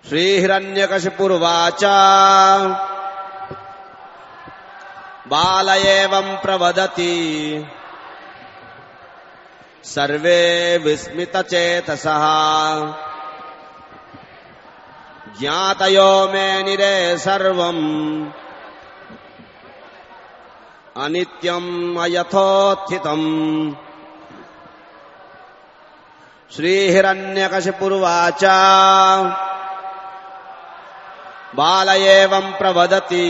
श्रीहिरण्यकशिपुरुवाच बाल एवं प्रवदति सर्वे विस्मितचेतसः ज्ञातयो मे निरे सर्वम् अनित्यम् अयथोत्थितम्। श्रीहिरण्यकशिपुरुवाच बाल एवं प्रवदति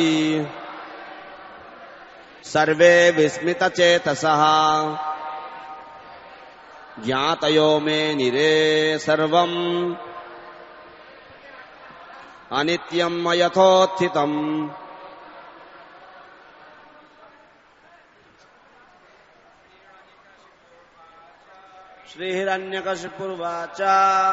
सर्वे विस्मितचेतसः ज्ञातयो मे निरे सर्वम् अनित्यम् अयथोत्थितम्। श्रीहिरण्यकशिपुरुवाच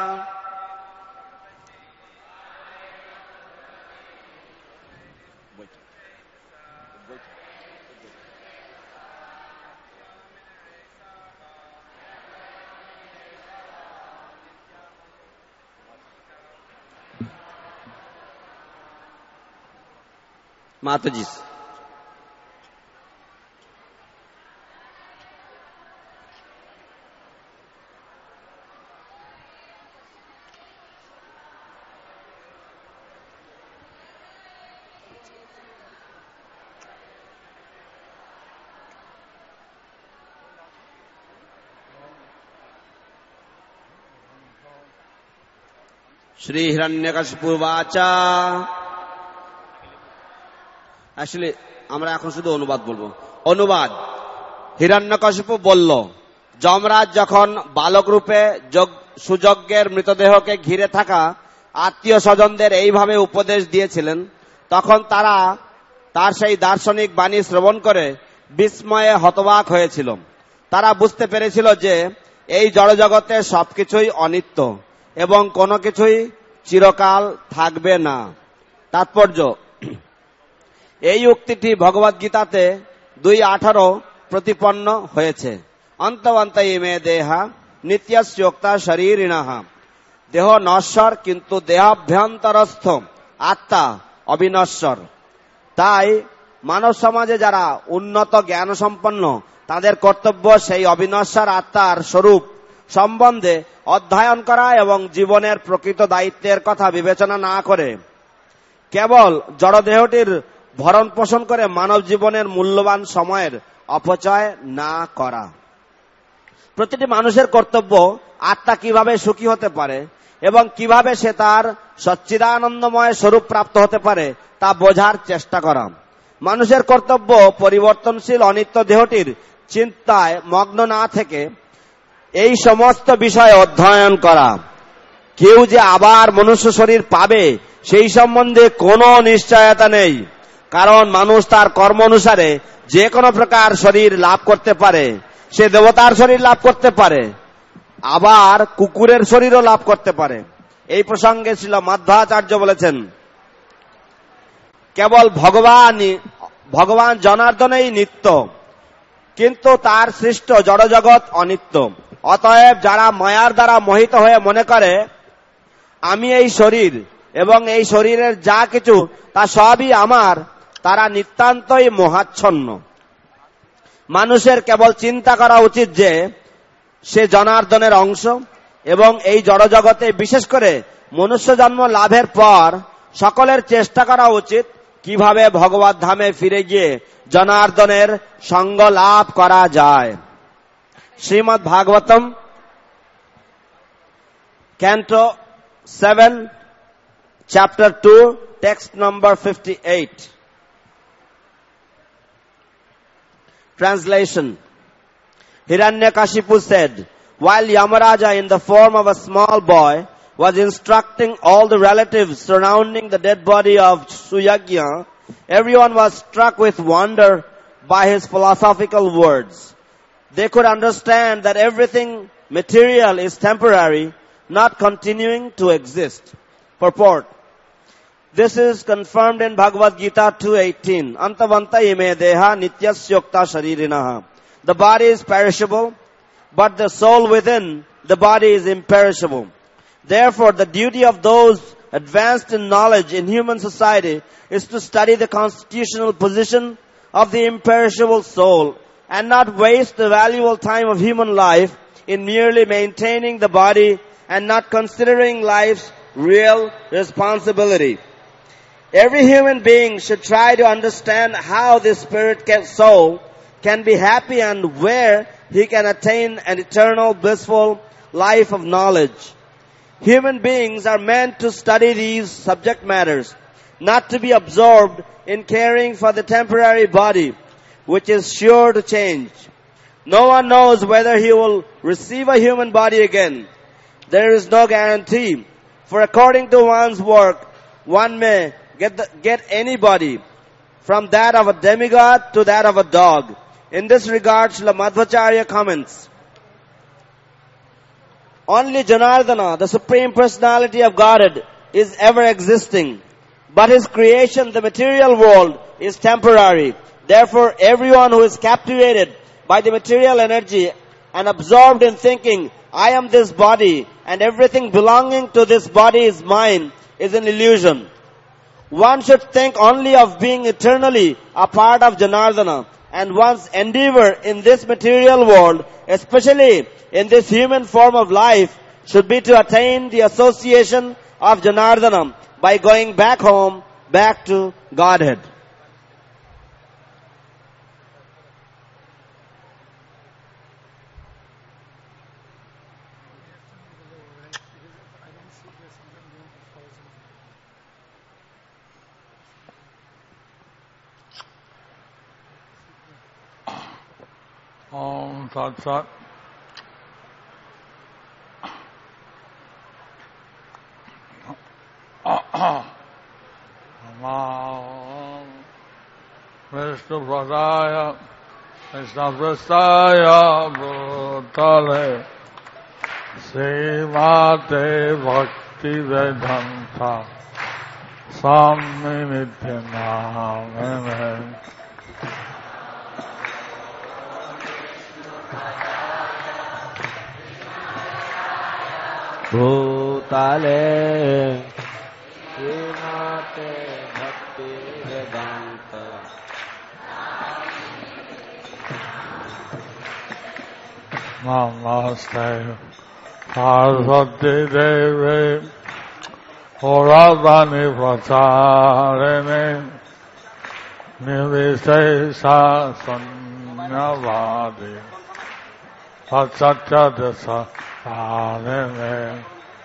माताजी श्रीहिरण्यकशिपुरुवाच আসলে আমরা এখন শুধু অনুবাদ বলবো। অনুবাদ। হিরণ্যকশিপু বলল, যমরাজ যখন বালক রূপে সুযজ্ঞের মৃতদেহকে ঘিরে থাকা আত্মীয় স্বজনদের এইভাবে উপদেশ দিয়েছিলেন, তখন তারা তার সেই দার্শনিক বাণী শ্রবণ করে বিস্ময়ে হতবাক হয়েছিল। তারা বুঝতে পেরেছিল যে এই জড়জগতে সবকিছুই অনিত্য এবং কোনো কিছুই চিরকাল থাকবে না। তাৎপর্য, এই উক্তিটি ভগবদ্গীতাতে 2:18 প্রতিপন্ন হয়েছে। অন্তবন্ত ইমে দেহা নিত্যস্যোক্তা শরীরিণঃ। দেহ নশ্বর কিন্তু দেহাভ্যন্তরস্থ আত্মা অবিনশ্বর। তাই মানব সমাজে যারা উন্নত জ্ঞান সম্পন্ন, তাদের কর্তব্য সেই অবিনশ্বর আত্মার স্বরূপ সম্বন্ধে অধ্যয়ন করা এবং জীবনের প্রকৃত দায়িত্বের কথা বিবেচনা না করে কেবল জড়দেহটির ভরণ পোষণ করে মানব জীবনের মূল্যবান সময়ের অপচয় না করা। প্রতিটি মানুষের কর্তব্য আত্মা কিভাবে সুখী হতে পারে এবং কিভাবে সে তার সচ্চিদানন্দময় স্বরূপ প্রাপ্ত হতে পারে তা বোঝার চেষ্টা করা। মানুষের কর্তব্য পরিবর্তনশীল অনিত্য দেহটির চিন্তায় মগ্ন না থেকে এই সমস্ত বিষয় অধ্যয়ন করা। কেউ যে আবার মনুষ্য শরীর পাবে সেই সম্বন্ধে কোনো নিশ্চয়তা নেই, কারণ মানুষ তার কর্ম অনুসারে যে কোনো প্রকার শরীর লাভ করতে পারে। সে দেবতার শরীর লাভ করতে পারে, আবার কুকুরের শরীরও লাভ করতে পারে। এই প্রসঙ্গে ছিল মাধ্বাচার্য বলেছেন, কেবল ভগবান জনার্দনেই নিত্য, কিন্তু তার সৃষ্ট জড়জগৎ অনিত্য। অতএব যারা মায়ার দ্বারা মোহিত হয়ে মনে করে আমি এই শরীর এবং এই শরীরের যা কিছু তা সবই আমার, তারা নিতান্তই মোহাচ্ছন্ন। মানুষের কেবল চিন্তা করা উচিত যে সে জনার্দনের অংশ এবং এই জড়জগতে বিশেষ করে মনুষ্য জন্ম লাভের পর সকলের চেষ্টা করা উচিত কিভাবে ভগবত ধামে ফিরে গিয়ে জনার্দনের সঙ্গ লাভ করা যায়। Shrimad Bhagavatam canto 7 chapter 2 text number 58. Translation. Hiranyakashipu said, while Yamaraja in the form of a small boy was instructing all the relatives surrounding the dead body of Suyagya, everyone was struck with wonder by his philosophical words. They could understand that everything material is temporary, not continuing to exist. Purport. This is confirmed in Bhagavad Gita 2:18. Antavanta ime deha nityasyokta sharirinah. The body is perishable, but the soul within the body is imperishable. Therefore, the duty of those advanced in knowledge in human society is to study the constitutional position of the imperishable soul and not waste the valuable time of human life in merely maintaining the body and not considering life's real responsibility. Every human being should try to understand how this soul can be happy and where he can attain an eternal blissful life of knowledge. Human beings are meant to study these subject matters, not to be absorbed in caring for the temporary body, which is sure to change. No one knows whether he will receive a human body again. There is no guarantee, for according to one's work, one may get any body, from that of a demigod to that of a dog. In this regard, Srila Madhvacharya comments, only Janardana, the Supreme Personality of Godhead, is ever existing. But his creation, the material world, is temporary. Therefore, everyone who is captivated by the material energy and absorbed in thinking, I am this body and everything belonging to this body is mine, is an illusion. One should think only of being eternally a part of Janardana, and one's endeavor in this material world, especially in this human form of life, should be to attain the association of Janardana by going back home, back to Godhead. Om Tat Sat. Namo Vishnu Padaya Krishna Prastaya Bhutale Srimate Bhakti Vedanta Swami Nityanamane Bhutale Srimate Bhakti Vedanta Namaste Parvati Devi Horadvani Pracharine Nivishesha Sanyavadi Pachatya Dasa Parine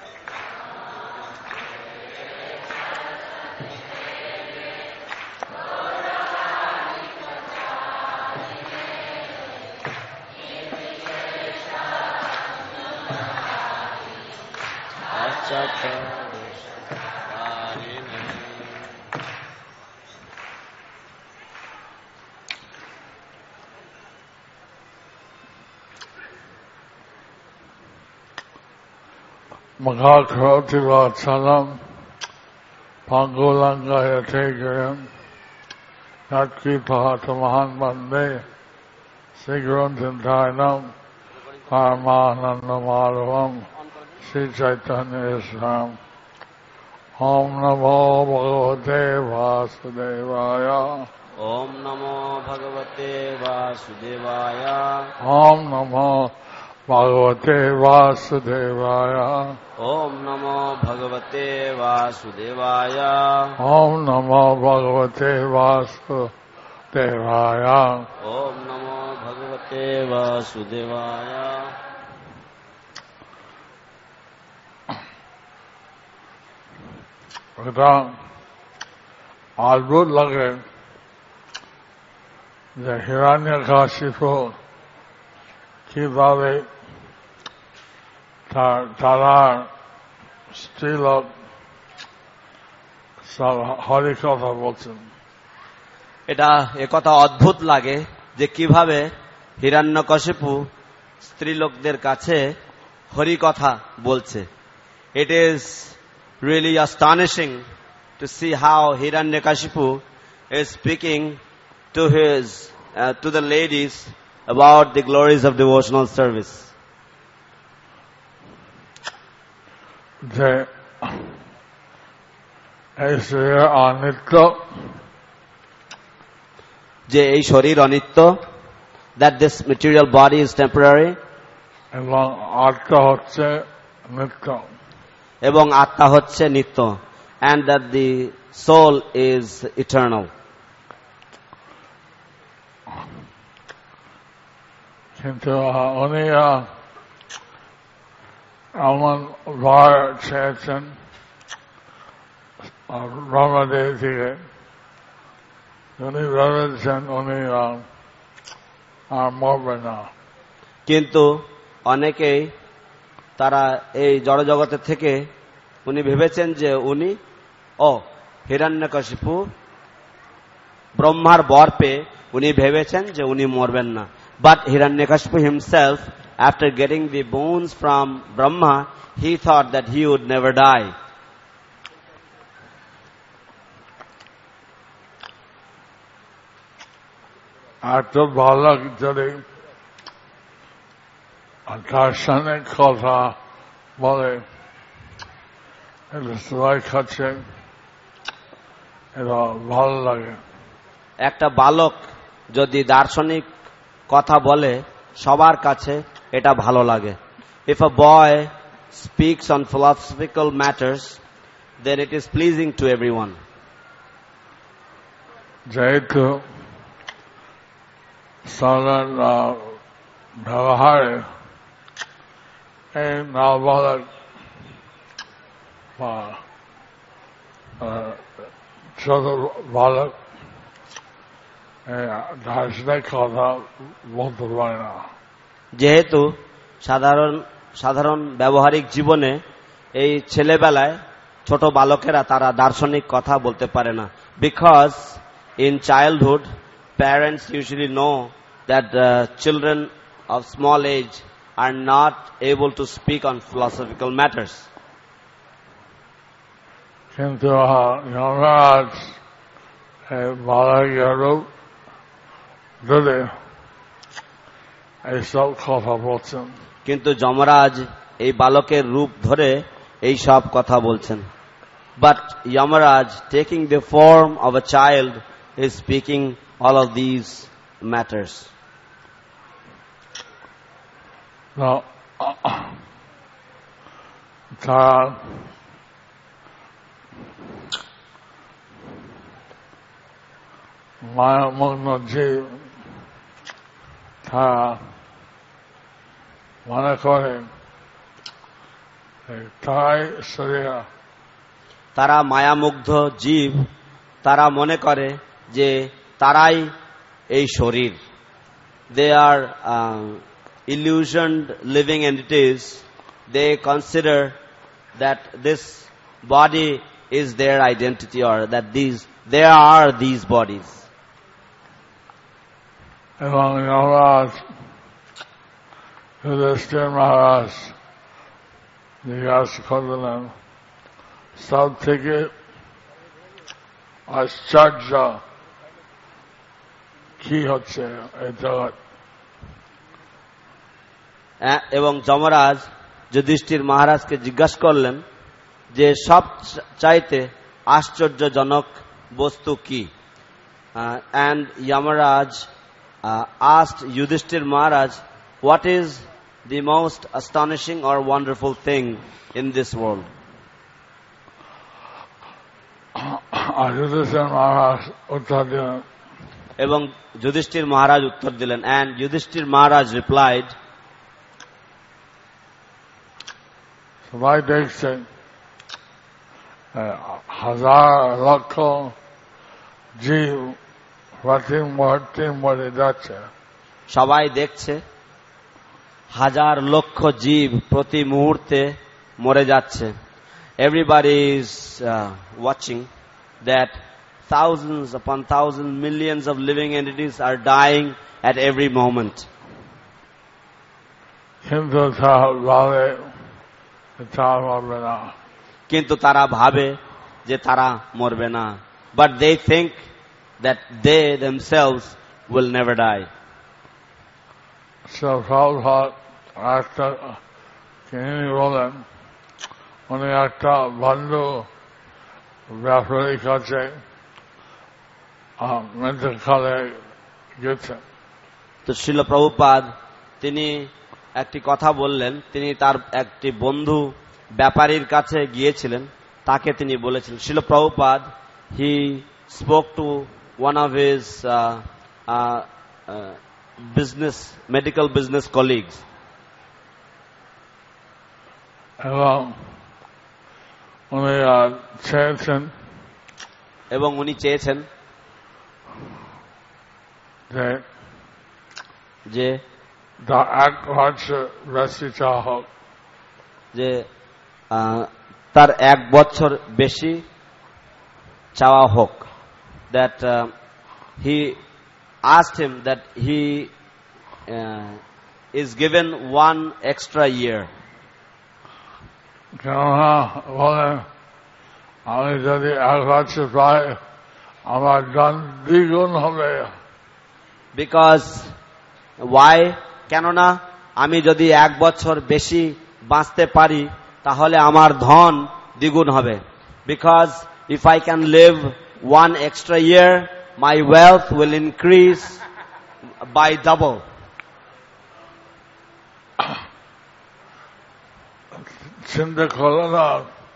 Maghakroti Vatsalam Pangulanga Yategayam Yatkita Tamahan Bande Sigruntintainam Parmananda Madhavam Sri Chaitanya Islam Om Namo Bhagavate Vasudevaya Om Namo Bhagavate Vasudevaya Om Namo Bhagavate Vasudevaya Om Namo Bhagavate Vasudevaya Om Namo Bhagavate Vasudevaya Om Namo Bhagavate Vasudevaya এটা অদ্ভুত লাগে যে হিরণ্যকশিপু কিভাবে তারা স্ত্রীলোক সব হরি কথা বলছেন। এটা একথা অদ্ভুত লাগে যে কিভাবে হিরণ্যকশিপু স্ত্রীলোকদের কাছে হরি কথা বলছে। It is really astonishing to see how Hiranyakashipu is speaking to the ladies about the glories of devotional service. যে এই শরীর অনিত্য, যে এই শরীর অনিত্য, that this material body is temporary, এবং আত্মা হচ্ছে নিত্য। এবং আত্মা হচ্ছে নিত্য, and that the soul is eternal. কিন্তু উনি এমন বর চেয়েছেন ব্রহ্মদেব থেকে, উনি ভেবেছেন উনি আর মরবে না। কিন্তু অনেকেই তারা এই জড়জগতের থেকে উনি ভেবেছেন যে উনি হিরণ্যকশিপু ব্রহ্মার বর পেয়ে উনি ভেবেছেন যে উনি মরবেন না। But Hiranyakashipu himself, after getting the boons from Brahma, he thought that he would never die. এত বালক যদি দার্শনিক কথা বলে, এটা সবাই খাচ্ছে, এটা ভালো লাগে। একটা বালক যদি দার্শনিক কথা বলে সবার কাছে এটা ভালো লাগে। If a boy speaks on philosophical matters, then it is pleasing to everyone. যেহেতু সাধারণ ব্যবহারে এই নাবালক বা ছোট বালক দার্শনিক কথা বলতে পারে না। যেহেতু সাধারণ ব্যবহারিক জীবনে এই ছেলেবেলায় ছোট বালকেরা তারা দার্শনিক কথা বলতে পারে না। Because in childhood parents usually know that children of small age are not able to speak on philosophical matters. কিন্তু যমরাজ বালকের রূপ ধরে এইসব কথা বলছেন। কিন্তু যমরাজ এই বালকের রূপ ধরে এই সব কথা বলছেন। But Yamaraj, taking the form of a child, is speaking all of these matters. Now, তারা মায়ামগ্ন জীব, তারা মনে করে তারাই শরীর। তারা মায়ামুগ্ধ জীব, তারা মনে করে যে তারাই এই শরীর। They are illusioned living entities. They consider that this body is their identity, or that they are these bodies. এবং যমরাজ যুধিষ্ঠির মহারাজ জিজ্ঞাসা করলেন, সব থেকে আশ্চর্য কি হচ্ছে এই জগৎ? এবং যমরাজ যুধিষ্ঠির মহারাজকে জিজ্ঞাসা করলেন যে সব চাইতে আশ্চর্যজনক বস্তু কি? And Yamaraj asked Yudhishthir Maharaj, what is the most astonishing or wonderful thing in this world? Yudhishthir মহারাজ উত্তর দিলেন, এবং যুধিষ্ঠির মহারাজ উত্তর দিলেন, and Yudhishthir Maharaj replied, সবাই দেখছেন হাজার লক্ষ জীব প্রতি মুহূর্তে মরে যাচ্ছে। সবাই দেখছে হাজার লক্ষ জীব প্রতি মুহূর্তে মরে যাচ্ছে। Everybody is watching that thousands upon thousands, millions of living entities are dying at every moment. কিন্তু তারা ভাবে তারা মরবে না। কিন্তু তারা ভাবে যে তারা মরবে না। But they think that they themselves will never die. So Prabhupada একটা তিনি বলেন, উনি একটা বন্ধু ব্যাপারীর কাছে মেন্টালে গেছেন। তো শিল প্রভুপাদ তিনি একটি কথা বললেন, তিনি তার একটি বন্ধু ব্যাপারীর কাছে গিয়েছিলেন, তাকে তিনি বলেছিলেন। Srila Prabhupada he spoke to one of his medical business colleagues, এবং উনি চেয়েছেন যে তার 1 বছর বেশি চাওয়া হোক, যে তার 1 বছর বেশি চাওয়া হোক। That he asked him that he is given 1 extra year. কেননা বলেন আমি যদি 1 বছর পাই আমার ধন দ্বিগুণ হবে। Because why? কেননা আমি যদি 1 বছর বেশি বাঁচতে পারি তাহলে আমার ধন দ্বিগুণ হবে। Because if I can live 1 extra year, my wealth will increase by double. চিন্তা করো না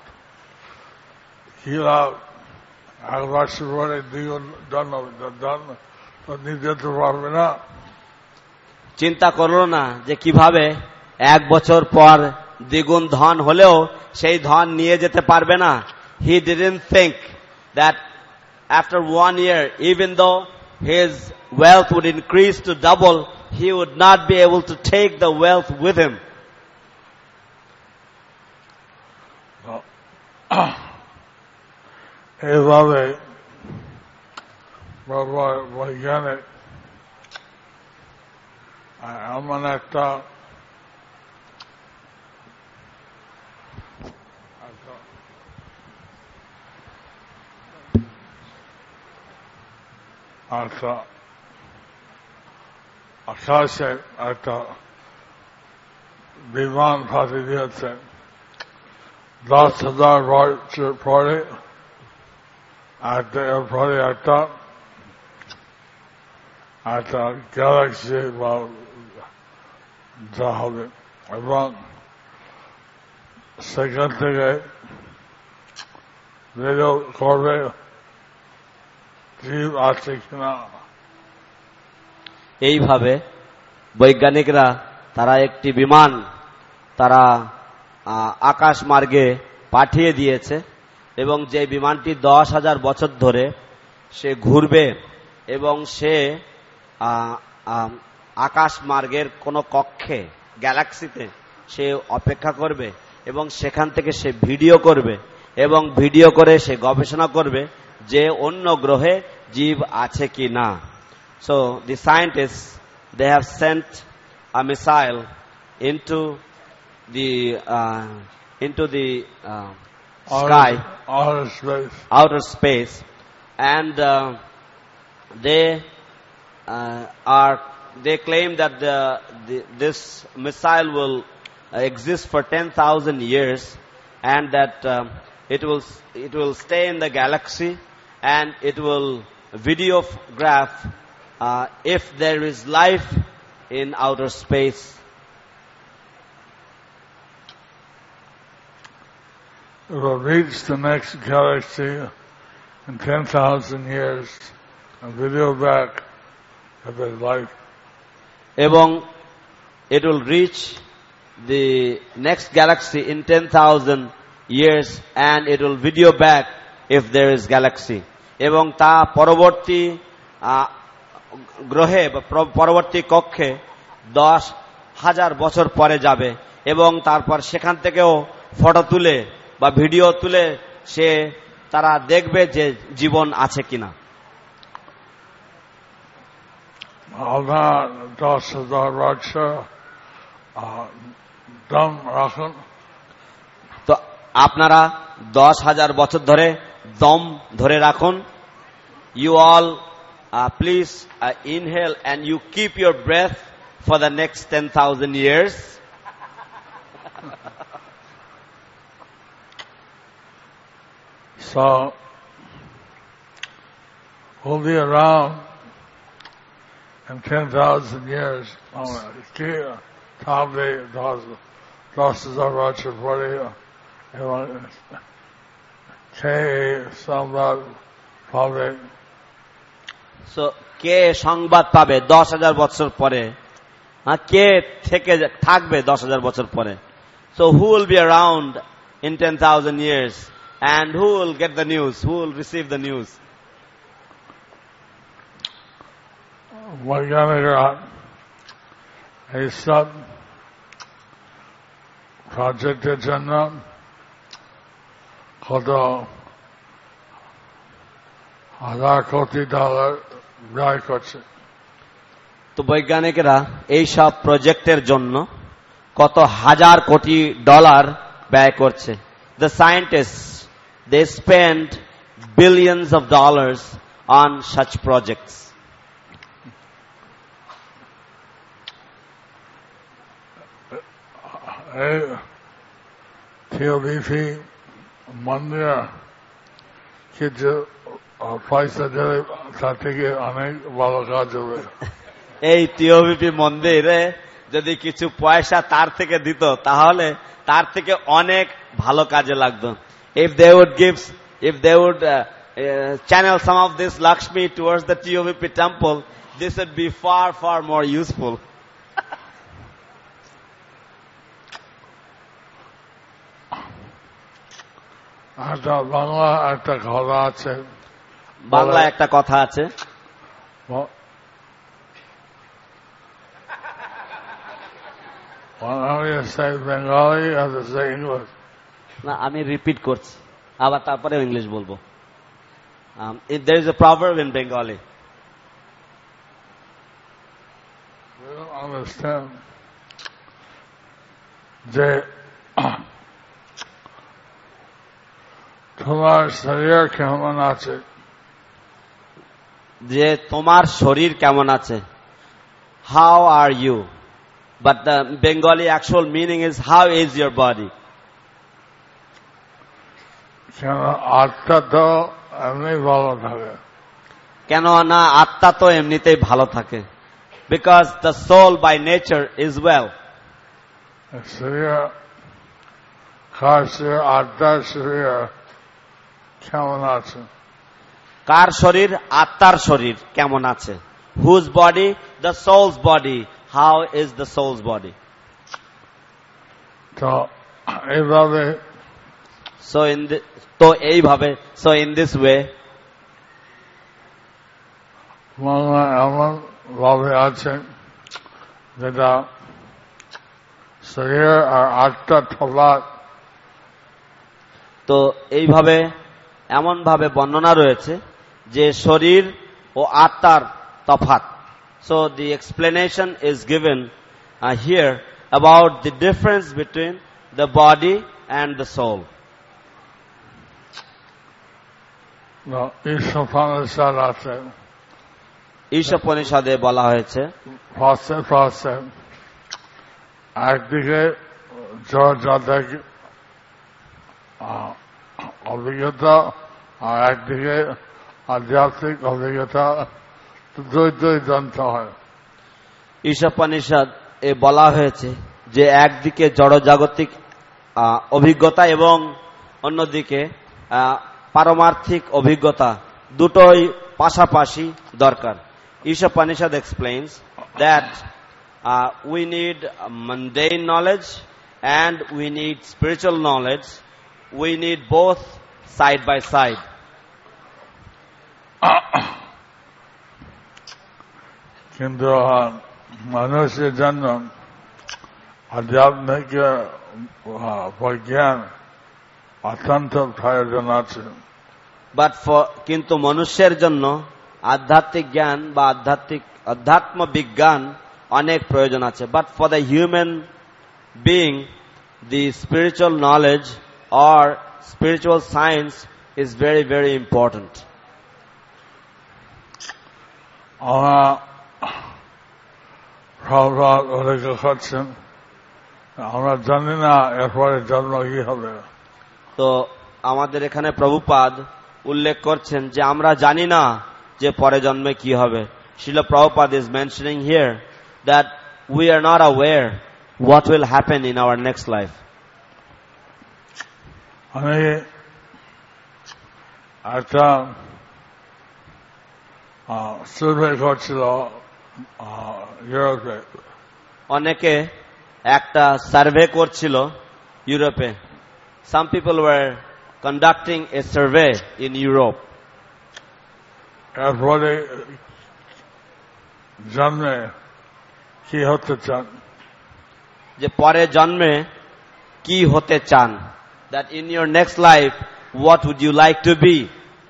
কিরা 1 বছর পরে দ্বিগুণ ধন হবে, ধন তো নিতে পারবে না। চিন্তা করলো না যে কিভাবে 1 বছর পর দ্বিগুণ ধন হলেও সেই ধন নিয়ে যেতে পারবে না। He didn't think that after 1 year, even though his wealth would increase to double, he would not be able to take the wealth with him. এইভাবে বৈজ্ঞানিক এমন একটা আকাশে একটা বিমান ফাঁসি দিয়েছে 10,000 বছর পরে, এরপরে একটা গ্যালাক্সি বা যা হবে, এবং সেখান থেকে ভিডিও করবে জীব আছে কিনা। এইভাবে বৈজ্ঞানিকরা তারা একটি বিমান তারা আকাশ মার্গে পাঠিয়ে দিয়েছে, এবং যে বিমানটি 10,000 বছর ধরে সে ঘুরবে এবং সে আকাশ মার্গের কোন কক্ষে গ্যালাক্সিতে সে অপেক্ষা করবে এবং সেখান থেকে সে ভিডিও করবে এবং ভিডিও করে সে গবেষণা করবে যে অন্য গ্রহে জীব আছে কি না। So the scientists, they have sent a missile into the sky, outer space, and they claim that this missile will exist for 10,000 years, and that it will stay in the galaxy, and it will videograph if there is life in outer space. It will reach the next galaxy in 10,000 years and video back if there's life. এবং it will reach the next galaxy in 10,000 years and it will video back if there is galaxy. এবং তা পরবর্তী গ্রহে বা পরবর্তী কক্ষে 10,000 বছর পরে যাবে এবং তারপর সেখান থেকেও ফটো তুলে বা ভিডিও তুলে তারা দেখবে যে জীবন আছে কিনা। আপনার 10,000 বছর দম রাখুন। তো আপনারা 10,000 বছর ধরে দম ধরে রাখুন। You all please inhale and you keep your breath for the next 10,000 years. So we'll be around in 10,000 years. কি থাকবে 10,000 বছর পরে এবং সেই সংবাদ পাবে। So কে সংবাদ পাবে 10,000 বছর পরে? কে থেকে থাকবে 10,000 বছর পরে? So who will be around in 10,000 years and who will get the news? Who will receive the news? বৈজ্ঞানিকরা এইসব প্রজেক্টের জন্য কত হাজার কোটি ডলার ব্যয় করছে। তো বৈজ্ঞানিকরা এই সব প্রজেক্টের জন্য কত হাজার কোটি ডলার ব্যয় করছে। The scientists, they spend billions of dollars on such projects. এই TOVP মন্দির কিছু পয়সা দেবে তার থেকে অনেক ভালো কাজ হবে। এই টিওভিপি মন্দিরে যদি কিছু পয়সা তার থেকে দিত তাহলে তার থেকে অনেক ভালো কাজে লাগতো। If they would channel some of this Lakshmi towards the TOVP temple, this would be far, far more useful. Bangla একটা কথা আছে, বাংলা একটা কথা আছে, বেঙ্গলি ইংলিশ। না আমি রিপিট করছি আবার তারপরে ইংলিশ বলবো। There is a proverb in Bengali. We don't understand যে তোমার শরীর কেমন আছে, যে তোমার শরীর কেমন আছে, how are you, but the Bengali actual meaning is how is your body. কেন আত্মা তো এমনি ভালো থাকে, কেন না আত্মা তো এমনিতেই ভালো থাকে, because the soul by nature is well. শরীর কার শরীর, আত্মার শরীর কেমন আছে, কার শরীর, আত্মার শরীর কেমন আছে, whose body, the soul's body, how is the soul's body. তো এইভাবে so in this way Bangla এমন ভাবে আছে যেটা শরীর আর আত্মা তফাৎ। তো এইভাবে এমন ভাবে বর্ণনা রয়েছে যে শরীর ও আত্মার তফাৎ। So the explanation is given here about the difference between the body and the soul. ঈশোপনিষদে বলা হয়েছে একদিকে জড়জাগতিক অভিজ্ঞতা আর একদিকে আধ্যাত্মিক অভিজ্ঞতা, দুই জানতে হয়। ঈশোপনিষদ এ বলা হয়েছে যে একদিকে জড়জাগতিক অভিজ্ঞতা এবং অন্যদিকে পারমার্থিক অভিজ্ঞতা, দুটোই পাশাপাশি দরকার। Ishopanishad explains that we need mundane knowledge and we need spiritual knowledge. We need both side by side. কিন্তু মানুষের জন্য আধ্যাত্মিক বিজ্ঞান অত্যন্ত প্রয়োজন আছে। কিন্তু মনুষ্যের জন্য আধ্যাত্মিক জ্ঞান বা আধ্যাত্ম বিজ্ঞান অনেক প্রয়োজন আছে। But for the human being the spiritual knowledge or spiritual science is very, very important. আমরা জানি না এরপরে জন্ম কি হবে। তো আমাদের এখানে প্রভুপাদ উল্লেখ করছেন যে আমরা জানি না যে পরে জন্মে কি হবে। Srila Prabhupada is mentioning here that we are not aware what will happen in our next life. আমি একটা সার্ভে করছিল ইউরোপে। অনেকে একটা সার্ভে করছিল ইউরোপে। Some people were conducting a survey in Europe. এরপরে জন্মে কি হতে চান? যে পরে জন্মে কি হতে চান? That in your next life, what would you like to be?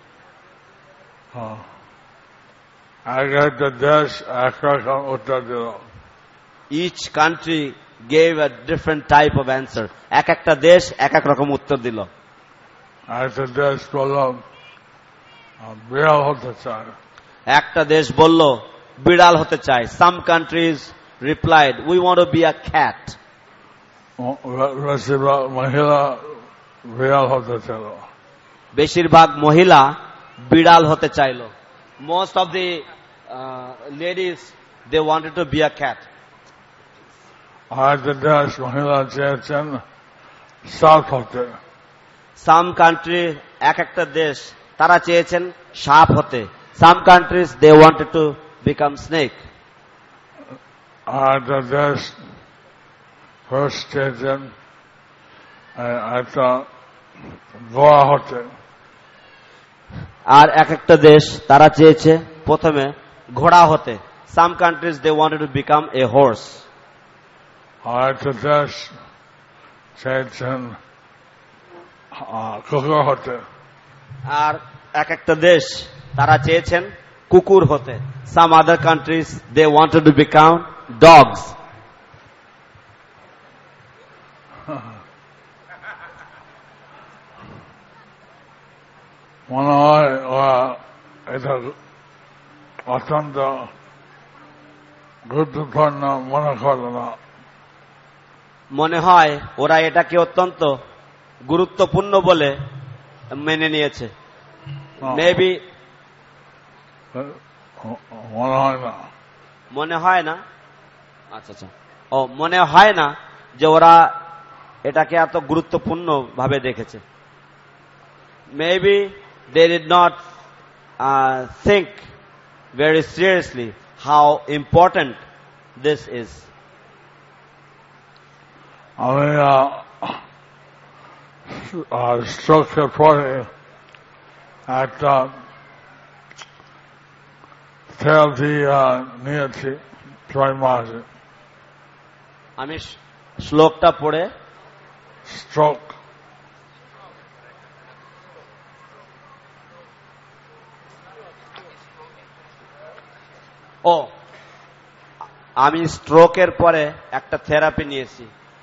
এক একটা দেশ এক রকম উত্তর দিল। Each country gave a different type of answer. এক একটা দেশ এক এক রকম উত্তর দিল। একটা দেশ বলল বিড়াল হতে চায়। একটা দেশ বলল বিড়াল হতে চায়। Some countries replied, we want to be a cat. বেশিরভাগ মহিলা বিড়াল হতে চাইল। বেশিরভাগ মহিলা বিড়াল হতে চাইল। Most of the ladies, they wanted to be a cat. আর একটা দেশ মহিলা চেয়েছেন সাপ হতে। Some country, এক একটা দেশ তারা চেয়েছেন সাপ হতে। Some countries, they wanted to become snake. আর একটা দেশ পুরুষ চেয়েছেন একটা গোয়া হতে। আর এক একটা দেশ তারা চেয়েছে প্রথমে ঘোড়া হতে। Some countries, they wanted to become a horse. আর একটা দেশ চেয়েছেন কুকুর হতে। আর এক একটা দেশ তারা চেয়েছেন কুকুর হতে। Some other countries, they wanted to become dogs. মনে হয় ওরা এটা অত্যন্ত গুরুত্বপূর্ণ মনে করে না। মনে হয় ওরা এটাকে অত্যন্ত গুরুত্বপূর্ণ বলে মেনে নিয়েছে। মেবি মনে হয় না। মনে হয় না। আচ্ছা আচ্ছা, ও মনে হয় না যে ওরা এটাকে এত গুরুত্বপূর্ণ ভাবে দেখেছে। Maybe they did not think very seriously how important this is. আমি স্ট্রোকের পরে একটা থেরাপি নিয়েছি 6 মাসে। আমি শ্লোকটা পড়ে স্ট্রোক আমি স্ট্রোকের পরে একটা থেরাপি নিয়েছি।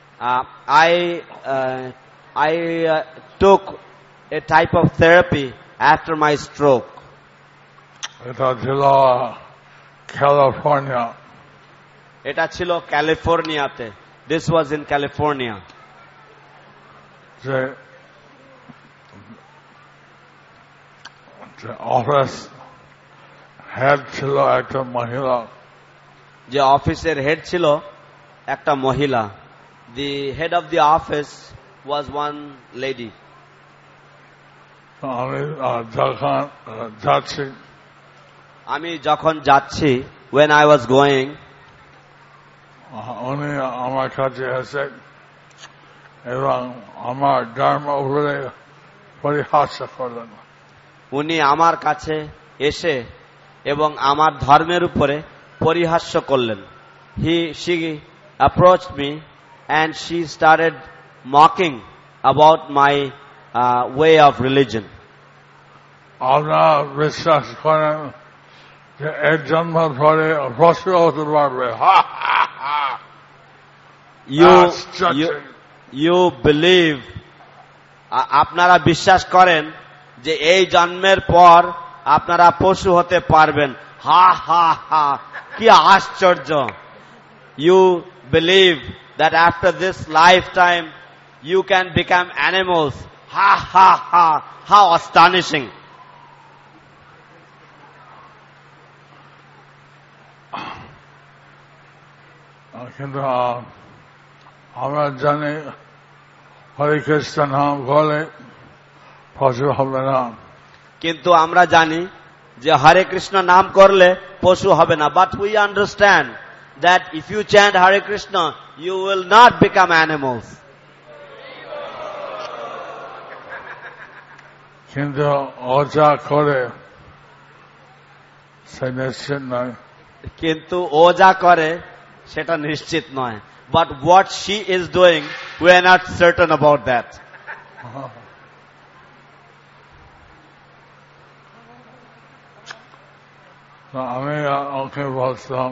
I took a type of therapy after my stroke. এটা ছিল ক্যালিফোর্নিয়া। এটা ছিল ক্যালিফোর্নিয়াতে। This was in California. যে অফিস হেড ছিল একটা মহিলা। যে অফিসের হেড ছিল একটা মহিলা। The head of the office was one lady. আমি যখন যাচ্ছি when I was going, উনি আমার কাছে এসে এবং আমার ধর্ম উপরে পরিহাস করলেন। উনি আমার কাছে এসে এবং আমার ধর্মের উপরে পরিহাস্য করলেন। She approached me and she started mocking about my way of religion. আপনারা বিশ্বাস করেন যে এর জন্ম পরে অবশ্য হতে পারবে? You believe, আপনারা বিশ্বাস করেন যে এই জন্মের পর আপনারা পশু হতে পারবেন? হা হা হা, কি আশ্চর্য! You believe that after this lifetime you can become animals? Ha ha ha! How astonishing! কিন্তু আমরা জানি হরে কৃষ্ণ নাম করলে পশু হবে না। কিন্তু আমরা জানি যে হরে কৃষ্ণ নাম করলে পশু হবে না। But we understand that if you chant Hare Krishna, you will not become animals. কিন্তু ও যা করে সে নিশ্চিত নয়। কিন্তু ও যা করে সেটা নিশ্চিত নয়। But what she is doing, we are not certain about that. আমি ওকে বলতাম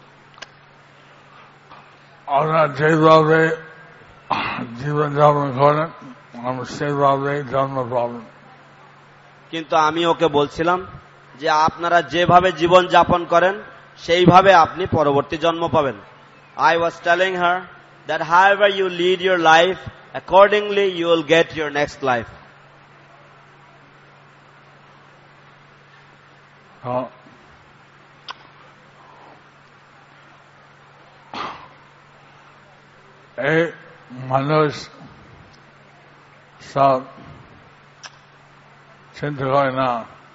আমরা যেভাবে জীবনযাপন করেন আমরা সেভাবে জন্ম পাবেন। কিন্তু আমি ওকে বলছিলাম যে আপনারা যেভাবে জীবন যাপন করেন সেইভাবে আপনি পরবর্তী জন্ম পাবেন। I was telling her that however you lead your life, accordingly you will get your next life. এই মানুষ সব চিন্তা করে না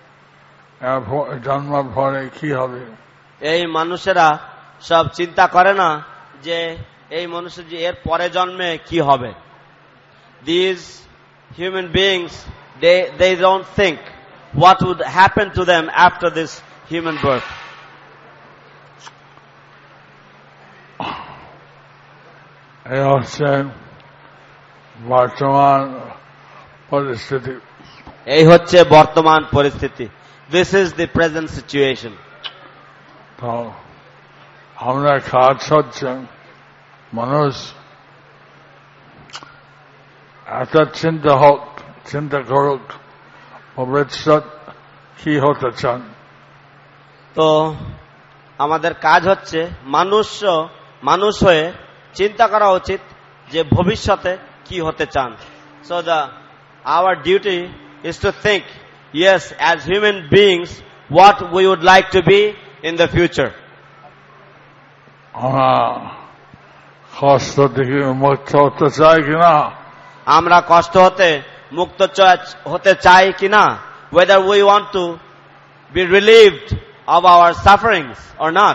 জন্ম পরে কি হবে। এই মানুষেরা সব চিন্তা করে না যে এই মানুষের যে এর পরে জন্মে কি হবে। These human beings, they don't think what would happen to them after this human birth. এই হচ্ছে বর্তমান পরিস্থিতি। এই হচ্ছে বর্তমান পরিস্থিতি। This is the present situation. তো আমরা কাজ হচ্ছে মানুষ এত চিন্তা করুক ভবিষ্যৎ কি হতে চান। তো আমাদের কাজ হচ্ছে মানুষ হয়ে চিন্তা করা উচিত যে ভবিষ্যতে কি হতে চান। So our duty is to think, yes, as human beings, what we would like to be in the future. আমরা কষ্ট থেকে মুক্ত হতে চাই কিনা, আমরা কষ্ট হতে মুক্ত হতে চাই কিনা, whether we want to be relieved of our sufferings or not.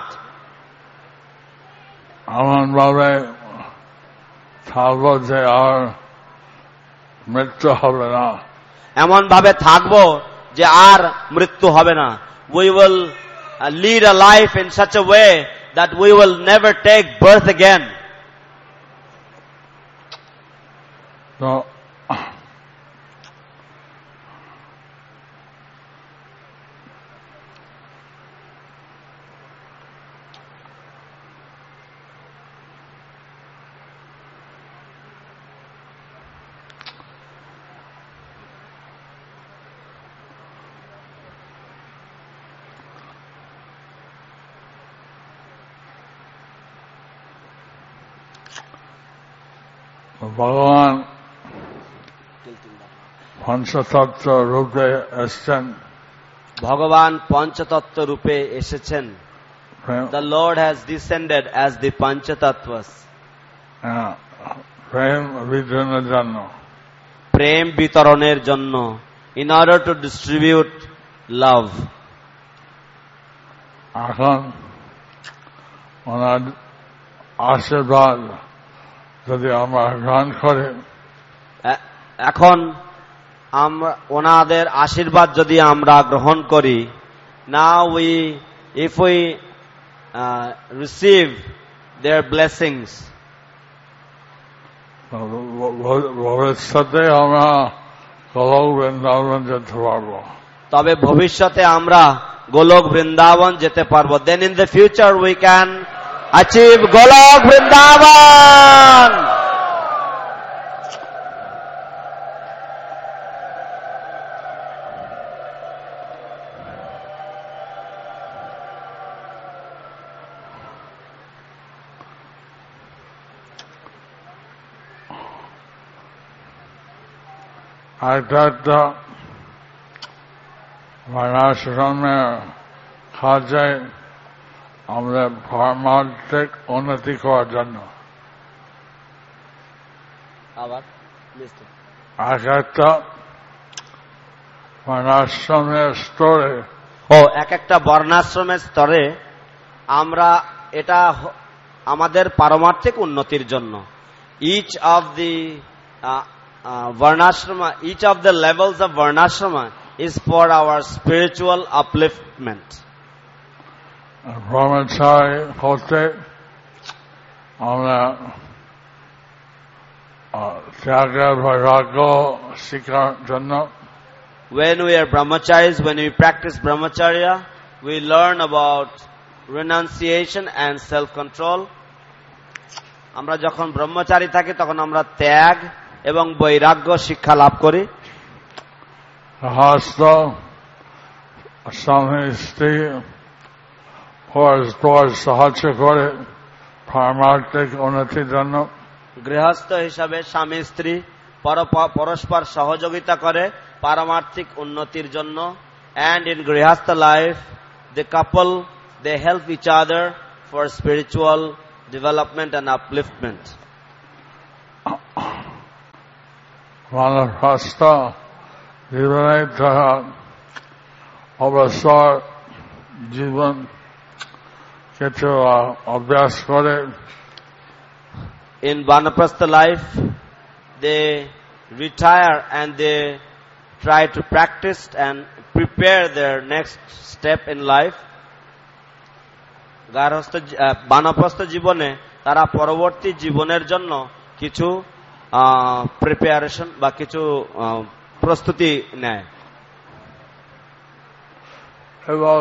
এমন ভাবে থাকবো যে আর মৃত্যু হবে না। এমন ভাবে থাকবো যে আর মৃত্যু হবে না। We will lead a life in such a way that we will never take birth again. তো ভগবান পঞ্চতত্ত্ব রূপে এসেছেন। ভগবান পঞ্চতত্ত্ব রূপে এসেছেন। The Lord has descended as the Panchatattvas. প্রেম বিতরণের জন্য, প্রেম বিতরণের জন্য, in order to distribute love. এখন ওনার আশীর্বাদ যদি আমরা গ্রহণ করি, এখন আমরা ওনাদের আশীর্বাদ যদি আমরা গ্রহণ করি, now if we receive their blessings, ভবিষ্যতে আমরা গোলক বৃন্দাবন যেতে পারবো। তবে ভবিষ্যতে আমরা গোলক বৃন্দাবন যেতে পারবো। Then in the future we can achieve Golok Vrindavan. একটা বর্ণাশ্রমে খাওয়া যায় আমাদের পারমার্থিক উন্নতি করার জন্য। আবার একটা বর্ণাশ্রমের স্তরে এক একটা বর্ণাশ্রমের স্তরে আমরা এটা আমাদের পারমার্থিক উন্নতির জন্য। Each of the varnashrama, each of the levels of varnashrama is for our spiritual upliftment. Brahmachari হতে আমরা ত্যাগের বৈরাগ্য শিক্ষার জন্য। When we are brahmacharis, when we practice brahmacharya, we learn about renunciation and self-control. আমরা যখন ব্রহ্মচারী থাকি তখন আমরা ত্যাগ এবং বৈরাগ্য শিক্ষা লাভ করি। গৃহস্থ স্বামী স্ত্রী পরস্পর সাহায্য করে পারমার্থিক উন্নতির জন্য। গৃহস্থ হিসাবে স্বামী স্ত্রী পরস্পর সহযোগিতা করে পারমার্থিক উন্নতির জন্য। And in grihastha life, the couple, they help each other for spiritual development and upliftment. বানপ্রস্থ জীবনে তারা অবসর জীবন কিছু অভ্যাস করে। In Vanaprastha life, they retire and they try to practice and prepare their next step in life. বানপ্রস্থ জীবনে তারা পরবর্তী জীবনের জন্য কিছু প্রিপারেশন বা কিছু প্রস্তুতি নেয়। এবং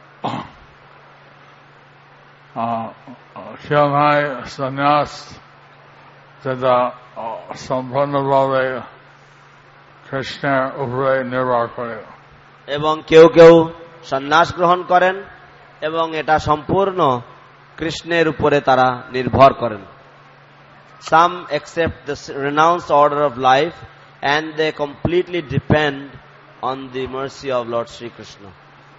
সেনায় সন্ন্যাস যেটা সম্পূর্ণভাবে কৃষ্ণের উপরে নির্ভর করে। এবং কেউ কেউ সন্ন্যাস গ্রহণ করেন এবং এটা সম্পূর্ণ কৃষ্ণের উপরে তারা নির্ভর করেন। Some accept the renounced order of life and they completely depend on the mercy of Lord Sri Krishna.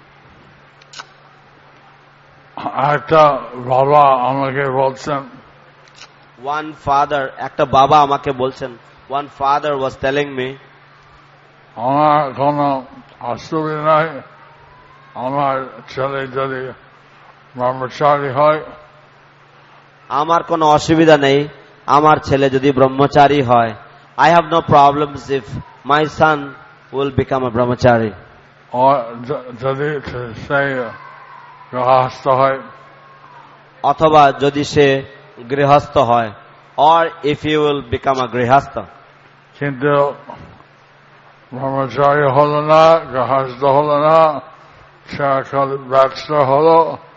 একটা বাবা আমাকে বলছেন, one father, একটা বাবা আমাকে বলছেন, one father was telling me, আমার কোনো অসুবিধা নাই, আমার ছেলে যদি ব্রহ্মচারী হয়। আমার কোনো অসুবিধা নেই আমার ছেলে যদি ব্রহ্মচারী হয়। I have no problems if my son will become a brahmachari. যদি সে গৃহস্থ হয়, অথবা যদি সে গৃহস্থ হয়, or if he will become a grihastha. কিন্তু ব্রহ্মচারী হলো না, গৃহস্থ হলো না, সে ব্যবসা হলো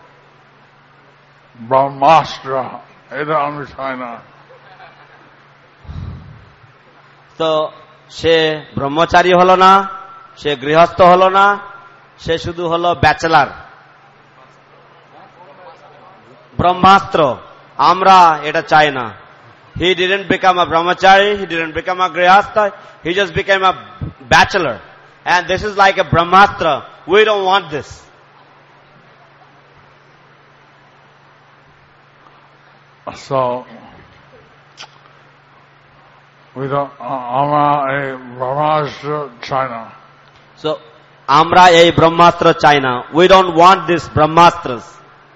ব্রহ্মাস্ত্র, এটা আমি চাই না। তো সে ব্রহ্মচারী হলো না, সে গৃহস্থ হলো না, সে শুধু হলো ব্যাচেলার, ব্রহ্মাস্ত্র। আমরা এটা চাই না। He didn't become a brahmachari, he didn't become a grihastha, he just became a bachelor. And this is like a brahmastra. We don't want this. So we don't, আমরা এই ব্রহ্মাস্ত্র চাই না। So আমরা এই ব্রহ্মাস্ত্র চাই না। We don't want this brahmastras.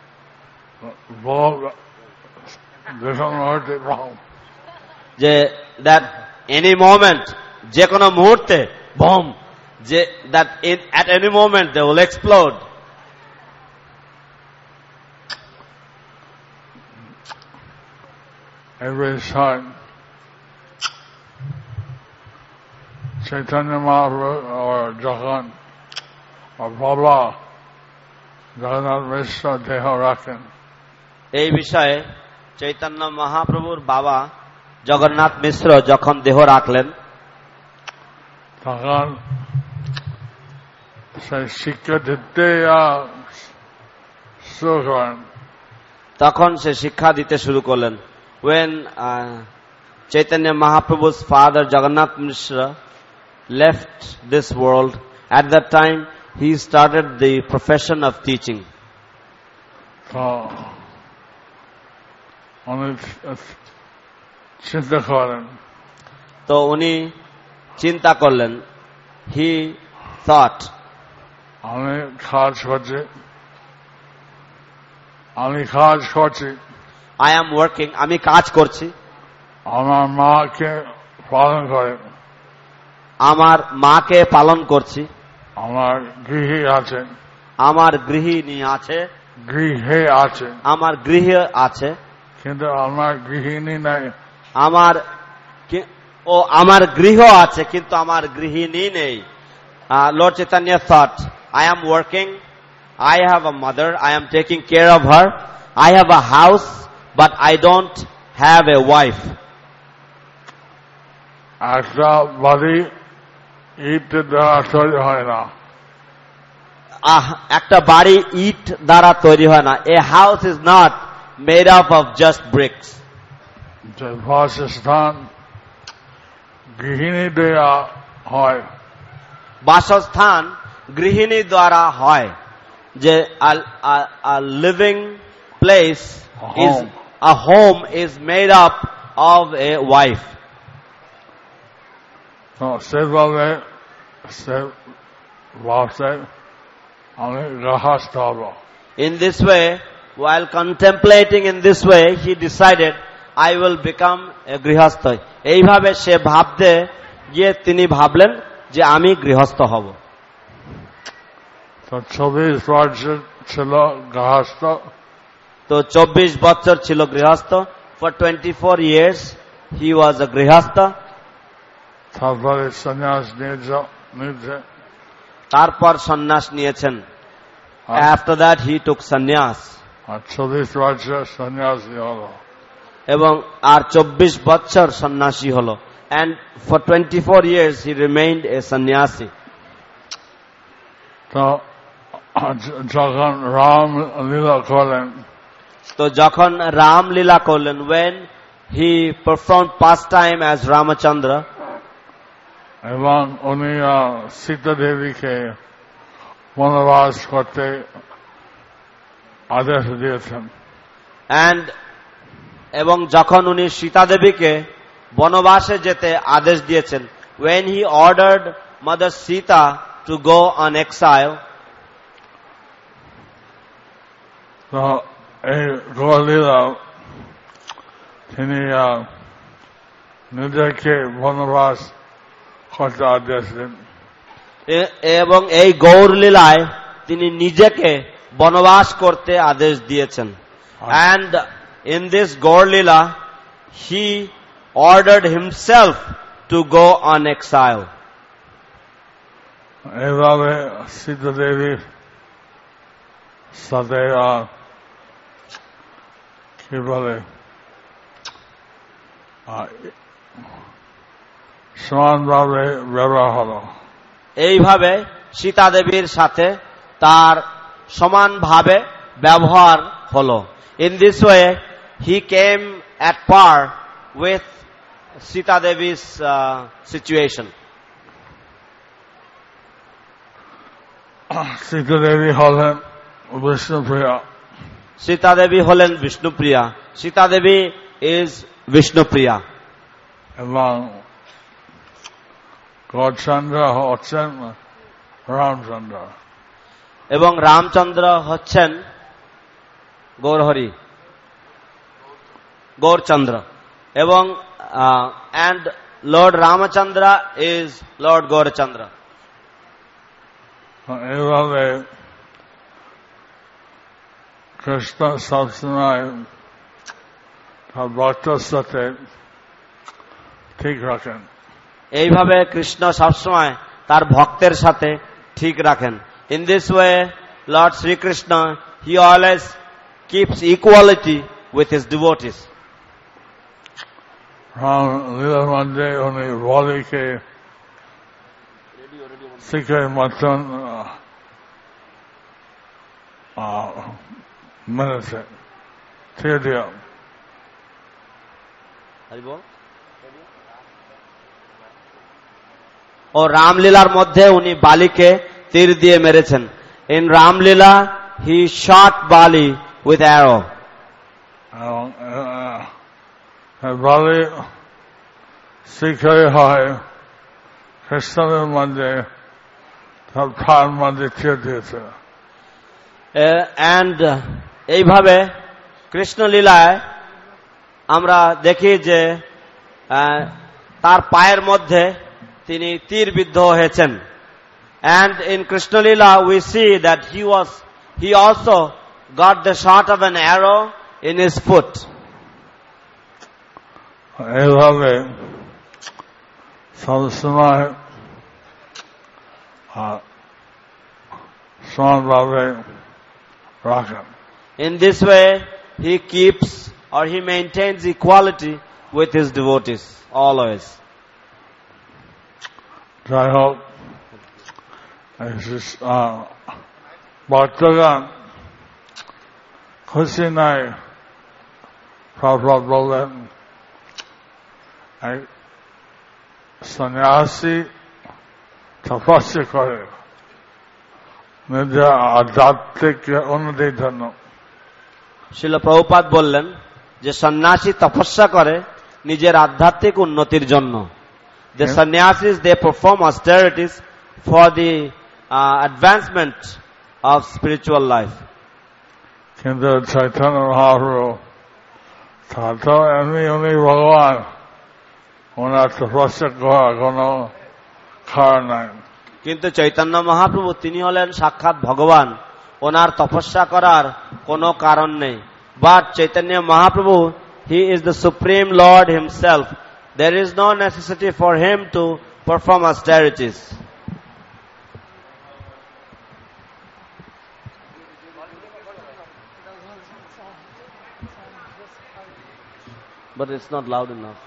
যে that any moment, যে কোনো মুহূর্তে bomb, যে that at any moment they will explode. Every time Chaitanya Mahaprabhu or যখন বাবা জগন্নাথ মিশ্র দেহ রাখেন, এই বিষয়ে চৈতন্য মহাপ্রভুর বাবা জগন্নাথ মিশ্র যখন দেহ রাখলেন, তখন সেই শিক্ষা দিতে শুরু করেন। তখন সে শিক্ষা দিতে শুরু করলেন। When Chaitanya Mahaprabhu's father Jagannath Mishra left this world, at that time he started the profession of teaching. তো উনি চিন্তা করেন, তো উনি চিন্তা করলেন, he thought, আমি কাজ করছি, I am working, আমি কাজ করছি, আমার মাকে পালন করে, আমার মাকে পালন করছি, আমার গৃহে আছে, আমার গৃহিণী আছে, আমার গৃহে আছে, কিন্তু আমার গৃহিণী নাই, আমার গৃহ আছে কিন্তু আমার গৃহিণী নেই। Lord Chaitanya thought, I am working, I have a mother, I am taking care of her, I have a house, but I don't have a wife. একটা বাড়ি ইট দ্বারা তৈরি হয় না, একটা বাড়ি ইট দ্বারা তৈরি হয় না। A house is not made up of just bricks. যে বাসস্থান গৃহিণী দেয়া হয়, বাসস্থান গৃহিণী দ্বারা হয়, যে a living place is a home is made up of a wife. সেভাবে আমি গৃহস্থ হব। In this way, while contemplating in this way, he decided, I will become a grihastha. এইভাবে সে ভাবতে গিয়ে তিনি ভাবলেন যে আমি গৃহস্থ হব। তো 24 বছর ছিল গৃহস্থ, তো 24 বছর ছিল গৃহস্থ। For 24 years he was a grihastha. তারপরে সন্ন্যাস নিয়েছে, তারপর সন্ন্যাস নিয়েছেন। After that he took sannyas. আর 24 বছর সন্ন্যাসী হলো, এবং আর 24 বছর সন্ন্যাসী হলো। And for 24 years he remained a sannyasi. তো যখন রাম লীলা করলেন, তো যখন রাম লীলা করলেন, when he performed pastime as Ramachandra, এবং উনি সীতা দেবীকে বনবাস করতে আদেশ দিয়েছেন, এবং যখন উনি সীতা দেবীকে বনবাসে যেতে আদেশ দিয়েছেন, when he ordered Mother Sita to go on exile, তো এই গৌরলীলা তিনি নিজেকে বনবাস করতে আদেশ দেন, এবং এই গৌর লীলায় তিনি নিজেকে বনবাস করতে আদেশ দিয়েছেন। And in this Gaur Lila, he ordered himself to go on exile. এইভাবে সীতা দেবীর সাথে কি বলে সমানভাবে ব্যবহার হলো। এইভাবে সীতা দেবীর সাথে তার সমানভাবে ব্যবহার হলো। In this way, he came at par with Sita Devi's situation. Sita Devi হলেন বিষ্ণুপ্রিয়া। Sita Devi হলেন Bishnupriya. Sita Devi is Vishnupriya. এবং গৌরচন্দ্র হচ্ছেন রামচন্দ্র। এবং রামচন্দ্র হচ্ছেন গৌরহরি, গৌরচন্দ্র। এবং and Lord Ramachandra is Lord Gaurachandra. এইভাবে কৃষ্ণ সবসময় তার ভক্তের সাথে ঠিক রাখেন। এইভাবে কৃষ্ণ সবসময় তার ভক্তের সাথে ঠিক রাখেন। In this way, Lord Sri Krishna, he always keeps equality with his devotees. Ram লীলার মধ্যে উনি বলিকে শিখে মতন মেনেছে, ছেড়ে দিয়া। ও রামলীলার মধ্যে উনি বালিকে তীর দিয়ে মেরেছেন। In Ramlila he shot Bali with arrow. Bali শিখে হয় খ্রিস্টানের মধ্যে তার ফার মধ্যে ছেড়ে দিয়েছে। অ্যান্ড এইভাবে কৃষ্ণলীলায় আমরা দেখি যে তার পায়ের মধ্যে তিনি তীর বিদ্ধ হয়েছেন। And in Krishna Lila we see that he also got the shot of an arrow in his foot. এইভাবে সবসময় সমানভাবে রাখেন। In this way he keeps or he maintains equality with his devotees always. যাই হোক, ভক্তগণ খুশি নাই। প্রভুপাদ বললেন এক সন্ন্যাসী তপস্যা করে নিজের আধ্যাত্মিক উন্নতির জন্য। শ্রীল প্রভুপাদ বললেন যে সন্ন্যাসী তপস্যা করে নিজের আধ্যাত্মিক উন্নতির জন্য। The sannyasis, they perform austerities for the advancement of spiritual life. কিন্তু চৈতন্য মহাপ্রভু তো এমনি উনি ভগবান, ওনার তপস্যা করার কোনো কারণ নাই। কিন্তু চৈতন্য মহাপ্রভু তিনি হলেন সাক্ষাৎ ভগবান, ওনার তপস্যা করার কোনো কারণ নেই। But Chaitanya Mahaprabhu, he is the supreme Lord himself. There is no necessity for him to perform austerities. But it's not loud enough.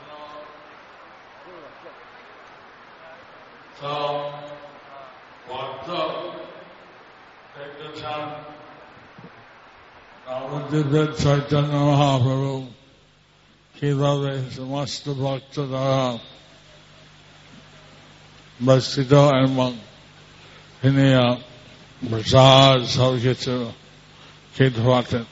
So, take the time. Navadvip Chaitanya Mahaprabhu কিভাবে সমস্ত ভক্ত দ্বারা বস্তিত এবং তিনি প্রসাদ সব কিছু খেতে পারতেন।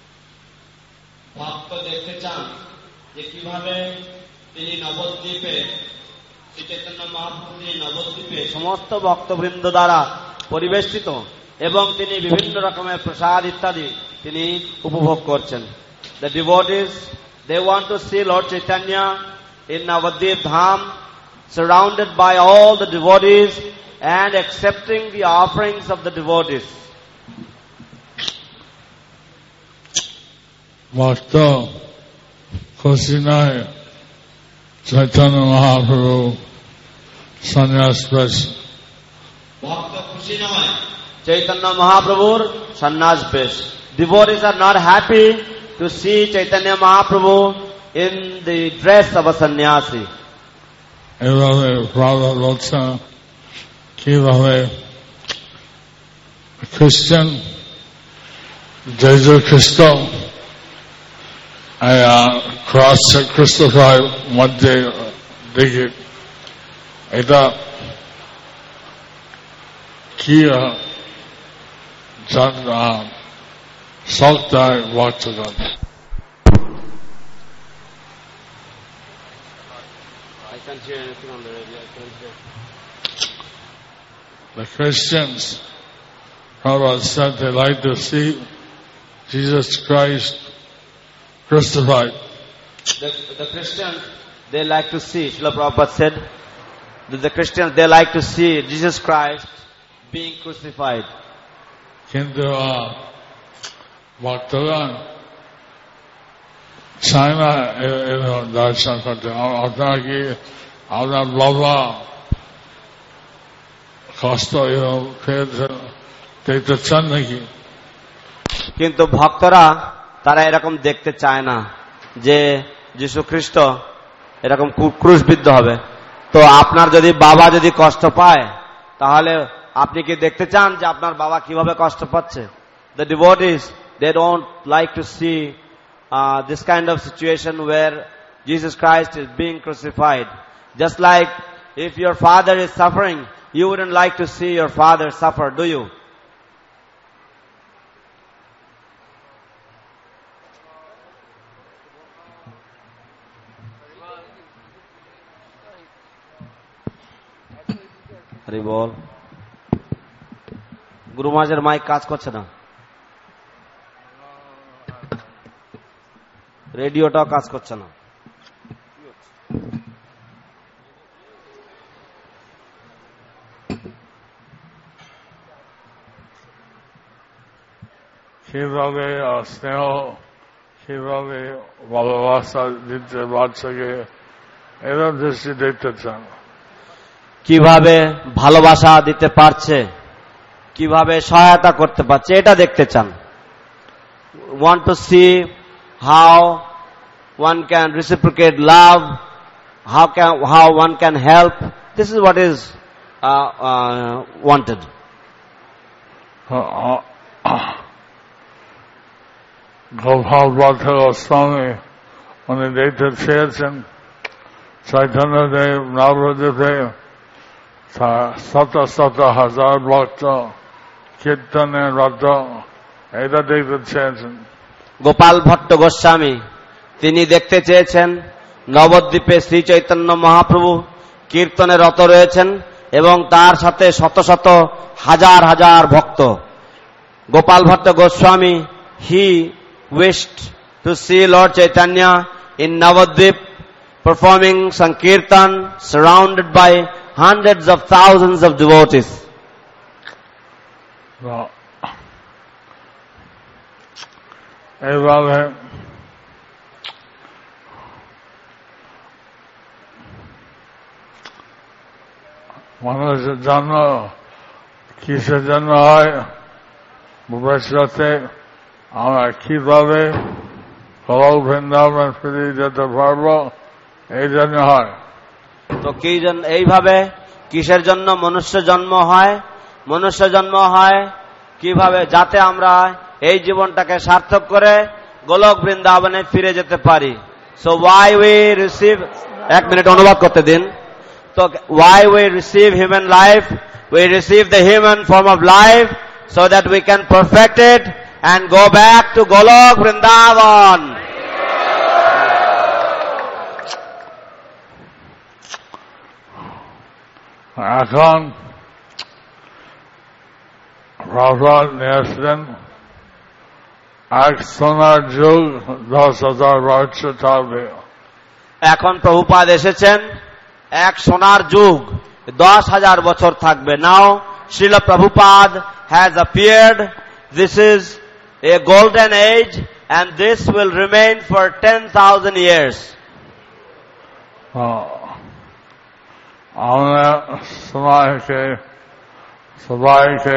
ভক্ত দেখতে চান যে কিভাবে তিনি নবদ্বীপে, শ্রী চৈতন্য মহাপ্রভু তিনি নবদ্বীপে সমস্ত ভক্তবৃন্দ দ্বারা পরিবেষ্টিত এবং তিনি বিভিন্ন রকমের প্রসাদ ইত্যাদি তিনি উপভোগ করছেন। The devotees, they want to see Lord Chaitanya in Navadvip Dham, surrounded by all the devotees and accepting the offerings of the devotees. ভক্ত খুশি নয় চৈতন্য মহাপ্রভু সন্ন্যাস বেশ। ভক্ত খুশি নয় চৈতন্য মহাপ্রভুর সন্ন্যাস বেশ। Devotees are not happy to see Chaitanya Mahaprabhu in the dress of a sannyasi. এভাবে প্রভুপাদ বলছেন কিভাবে খ্রিস্টান Jesus Christ cross crucified মধ্যে দেখে এটা কি শক্তায় ভক্তগণ। I can't hear anything on the radio. I can't hear. The Christians, Prabhupada said they like to see Jesus Christ crucified. The Christians, they like to see, Srila Prabhupada said, that the Christians, they like to see Jesus Christ being crucified. কিন্তু ভক্তগণ চায় না দর্শন করতে। আপনারা কি আপনার বাবা কষ্ট দেখতে চান নাকি? কিন্তু ভক্তরা তারা এরকম দেখতে চায় না যে যীশু খ্রিস্ট এরকম ক্রুশবিদ্ধ হবে। তো আপনার যদি বাবা যদি কষ্ট পায় তাহলে আপনি কি দেখতে চান যে আপনার বাবা কিভাবে কষ্ট পাচ্ছে? The devotees, they don't like to see this kind of situation where Jesus Christ is being crucified. Just like If your father is suffering, you wouldn't like to see your father suffer, do you? Hari বল। গুরু মহারাজের mic কাজ করছে না, রেডিওটাও কাজ করছে না। কিভাবে স্নেহ, কিভাবে ভালোবাসা দিতে বাচ্চাকে, এরা দৃষ্টি দেখতে চান। কিভাবে ভালোবাসা দিতে পারছে, কিভাবে সহায়তা করতে পারছে, এটা দেখতে চান। Want to see how one can reciprocate love, how one can help. This is what is wanted. Gopal Bhatt Goswami উনি দেখতে চেয়েছেন চৈতন্যদেব নবদ্বীপে শত শত হাজার ভক্ত কীর্তনে রত, এটা দেখতে চেয়েছেন। গোপাল ভট্ট গোস্বামী তিনি দেখতে চেয়েছেন নবদ্বীপে শ্রী চৈতন্য মহাপ্রভু কীর্তনে রত রয়েছেন এবং তার সাথে শত শত হাজার হাজার ভক্ত। Gopal Bhatt Goswami he wished to see Lord Chaitanya in Navadvip performing Sankirtan surrounded by hundreds of thousands of devotees. এইভাবে মানুষের জন্ম কিসের জন্য হয়, ভবিষ্যতে আমরা কিভাবে গোলক বৃন্দাবন ফিরে যেতে পারবো, এই জন্য হয়। তো এইভাবে কিসের জন্য মনুষ্য জন্ম হয়? মনুষ্য জন্ম হয় কিভাবে, যাতে আমরা এই জীবনটাকে সার্থক করে গোলক বৃন্দাবনে ফিরে যেতে পারি। সো ওয়াই উই রিসিভ, এক মিনিট অনুবাদ করতে দিন। তো why we receive human life, we receive the human form of life so that we can perfect it and go back to Golok Vrindavan. এখন প্রভুপাদ নিয়ে আসলেন এক সোনার যুগ 10,000 বছর থাকবে। এখন প্রভুপাদ এসেছেন, এক সোনার যুগ 10,000 বছর থাকবে। নাও Srila Prabhupada has appeared. This is a golden age and this will remain for 10,000 years. আমরা সবাইকে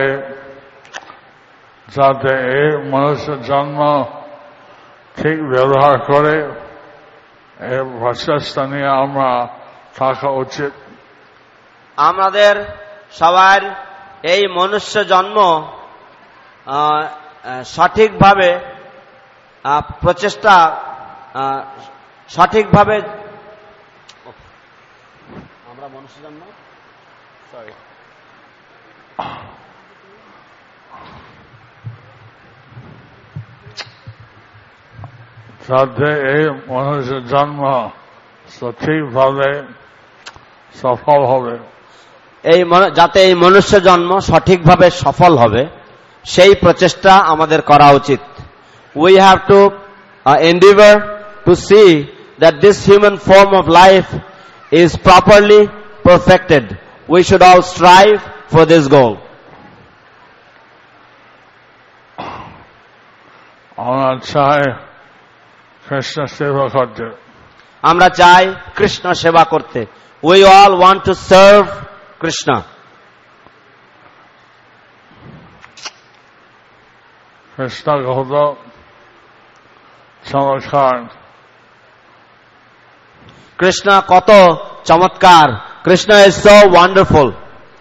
যাতে এই মানুষের জন্ম ঠিক ব্যবহার করে এই প্রচেষ্টা নিয়ে আমরা থাকা উচিত। আমাদের সবার এই মনুষ্য জন্ম সঠিকভাবে প্রচেষ্টা, সঠিকভাবে আমরা মনুষ্য জন্ম যাতে এই মনুষ্য জন্ম সঠিকভাবে সফল হবে, যাতে এই মনুষ্য জন্ম সঠিকভাবে সফল হবে সেই প্রচেষ্টা আমাদের করা উচিত। We have to endeavor to see that this human form of life is properly perfected. We should all strive for this goal. আমরা চাই কৃষ্ণ সেবা করতে, আমরা চাই কৃষ্ণ সেবা করতে। We all want to serve Krishna. Krishna কত চমৎকার, কৃষ্ণ কত চমৎকার, কৃষ্ণ is so wonderful.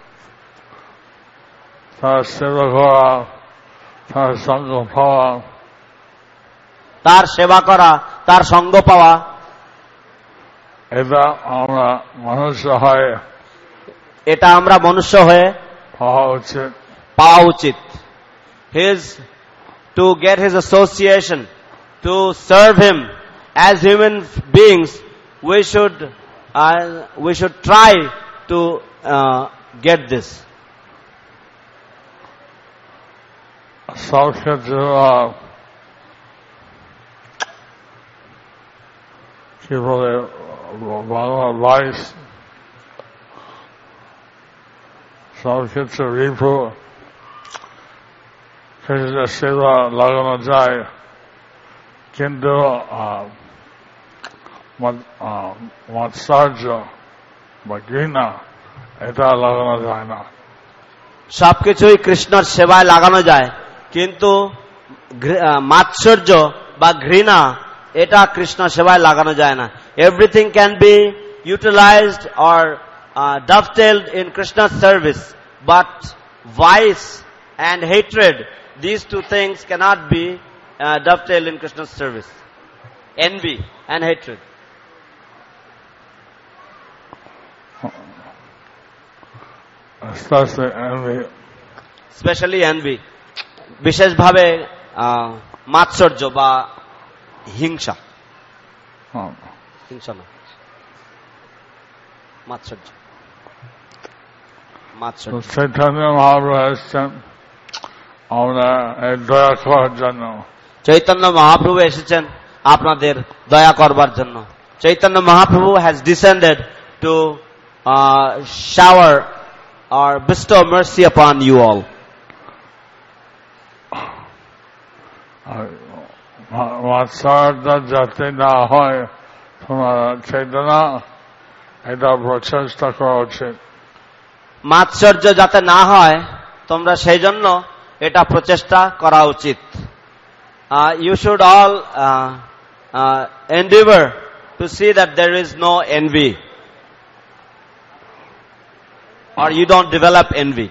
তার সেবা করা, তার সঙ্গ পাওয়া, তার সেবা করা, তার সঙ্গ পাওয়া, এটা আমরা মানুষ হয় এটা আমরা মনুষ্য হয়ে পাওয়া উচিত। To get his association, to serve him as human beings, we should try to get this. সব ক্ষেত্রে কি বলে বাংলা ভাইস সব ক্ষেত্রে রিপু সেবা লাগানো যায়, কিন্তু মাৎসর্য বা ঘৃণা এটা লাগানো যায় না। সবকিছুই কৃষ্ণের সেবায় লাগানো যায়, কিন্তু মাৎসর্য বা ঘৃণা এটা কৃষ্ণ সেবায় লাগানো যায় না। Everything can be utilized or dovetailed in Krishna's service, but vice and hatred, these two things cannot be dovetailed in Krishna's service. Envy and hatred. Especially envy. বিশেষভাবে মাৎসর্য বা হিংসা। হিংসা না, মাৎসর্য। চৈতন্য মহাপ্রভু এসেছেন আমরা দয়া করার জন্য। চৈতন্য মহাপ্রভু এসেছেন আপনাদের দয়া করবার জন্য। Chaitanya Mahaprabhu has descended to shower or bestow mercy upon you all. মাৎসর্য যাতে না হয় তোমার চৈতন্য এটা প্রচেষ্টা করা উচিত। মাৎসর্য যাতে না হয় তোমরা সেই জন্য এটা প্রচেষ্টা করা উচিত। You should all endeavor to see that there is no envy, or you don't develop envy.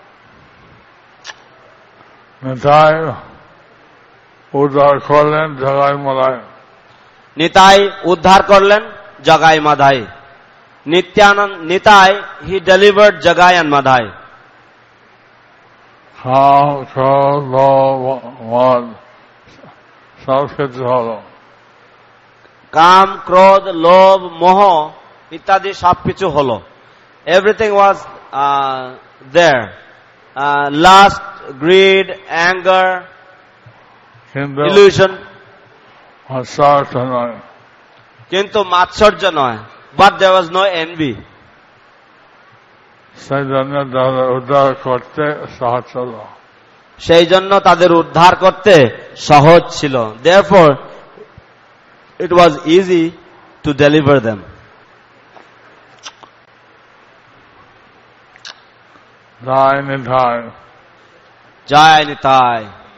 Nitai উদ্ধার করলেন জগাই মাধাই। নিতাই উদ্ধার করলেন Jagai Madhai. Nityananda Nitai, he delivered Jagai and Madhai. কাম, ক্রোধ, লোভ, মোহ ইত্যাদি সবকিছু হলো। Everything was there. Lust, greed, anger, illusion. কিন্তু মাৎসর্য নয়। But there was no envy. সেই জন্য তাদের উদ্ধার করতে সহজ ছিল। Therefore, it was easy to deliver them. জয় নিতাই। জয় নিতাই।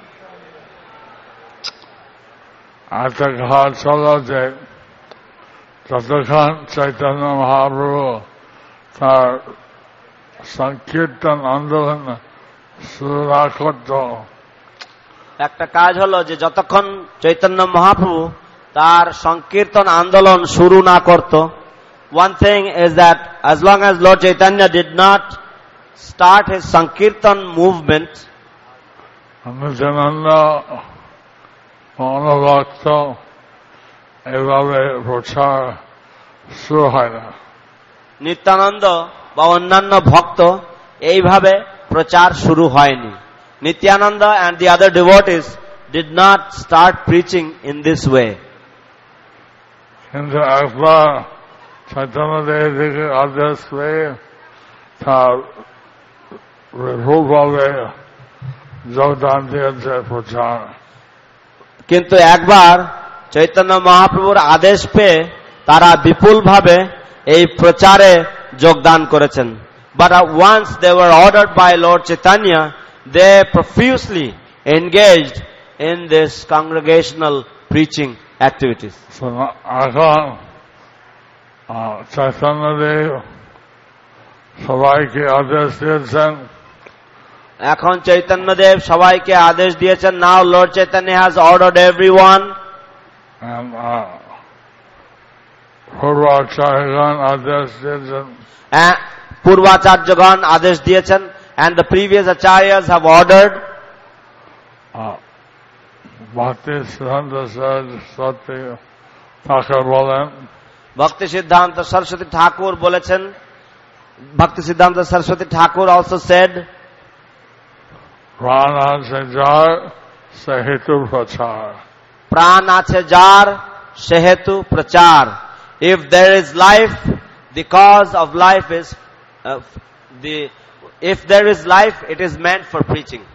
আচ্ছা, ঘর চলো যে যতক্ষণ চৈতন্য মহাপ্রভু তার সংকীর্তন আন্দোলন শুরু না করত, একটা কাজ হলো যে যতক্ষণ চৈতন্য মহাপ্রভু তার সংকীর্তন আন্দোলন শুরু না করত, one thing is that as long as Lord Chaitanya did not start his Sankirtan movement, Nityananda অনুভক্ত এভাবে প্রচার শুরু হয় না। নিত্যানন্দ বা অন্যান্য ভক্ত এইভাবে প্রচার শুরু হয়নি। Nityananda and the other devotees did not start preaching in this way. কিন্তু একবার চৈতন্যদেব থেকে আদেশ পেয়ে তার বিপুলভাবে যোগদান দিয়েছে প্রচার। কিন্তু একবার চৈতন্য মহাপ্রভুর আদেশ পেয়ে তারা বিপুলভাবে এই প্রচারে যোগদান করেছেন। But once they were ordered by Lord Chaitanya, they profusely engaged in this congregational preaching activities. এখন চৈতন্যদেব সবাইকে আদেশ দিয়েছেন। এখন চৈতন্যদেব সবাইকে আদেশ দিয়েছেন। Now Lord Chaitanya has ordered everyone. And পূর্বাচার্যগণ আদেশ দিয়েছেন। পূর্বাচার্যগণ আদেশ দিয়েছেন, and the previous acharyas have ordered. Bhakti Siddhanta Saraswati Thakur বলেন, Bhakti Siddhanta Saraswati Thakur বলেছেন, Bhakti Siddhanta Saraswati Thakur also said, প্রাণ আছে যার সে হেতু প্রচার। প্রাণ আছে যার সেহেতু প্রচার। If there is life, the cause of life is if there is life, it is meant for preaching.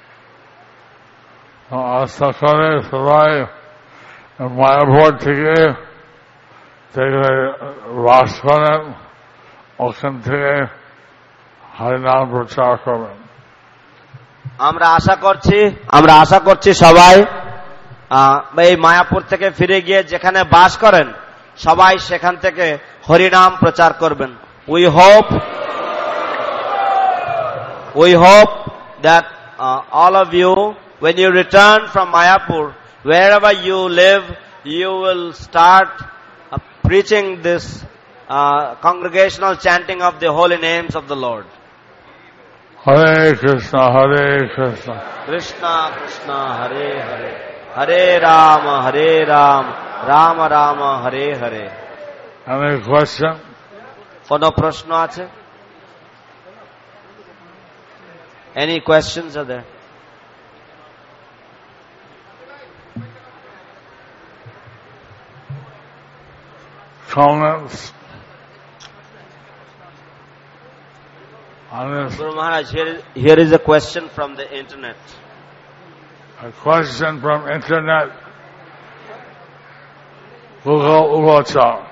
আশা করে সবাই মায়াপুর থেকে বাস করেন, ওখান থেকে হরিনাম প্রচার করবেন। আমরা আশা করছি সবাই এই মায়াপুর থেকে ফিরে গিয়ে যেখানে বাস করেন সবাই সেখান থেকে হরিনাম প্রচার করবেন। We hope that all of you, when you return from Mayapur, wherever you live, you will start preaching this congregational chanting of the holy names of the Lord. Hare Krishna, Hare Krishna, Krishna Krishna, Hare Hare, Hare Rama, Hare Rama, Rama Rama, Hare Hare. Any question? Kono prashno ache? Any questions are there? Comments? Guru Maharaj, here is a question from the internet. A question from internet. Google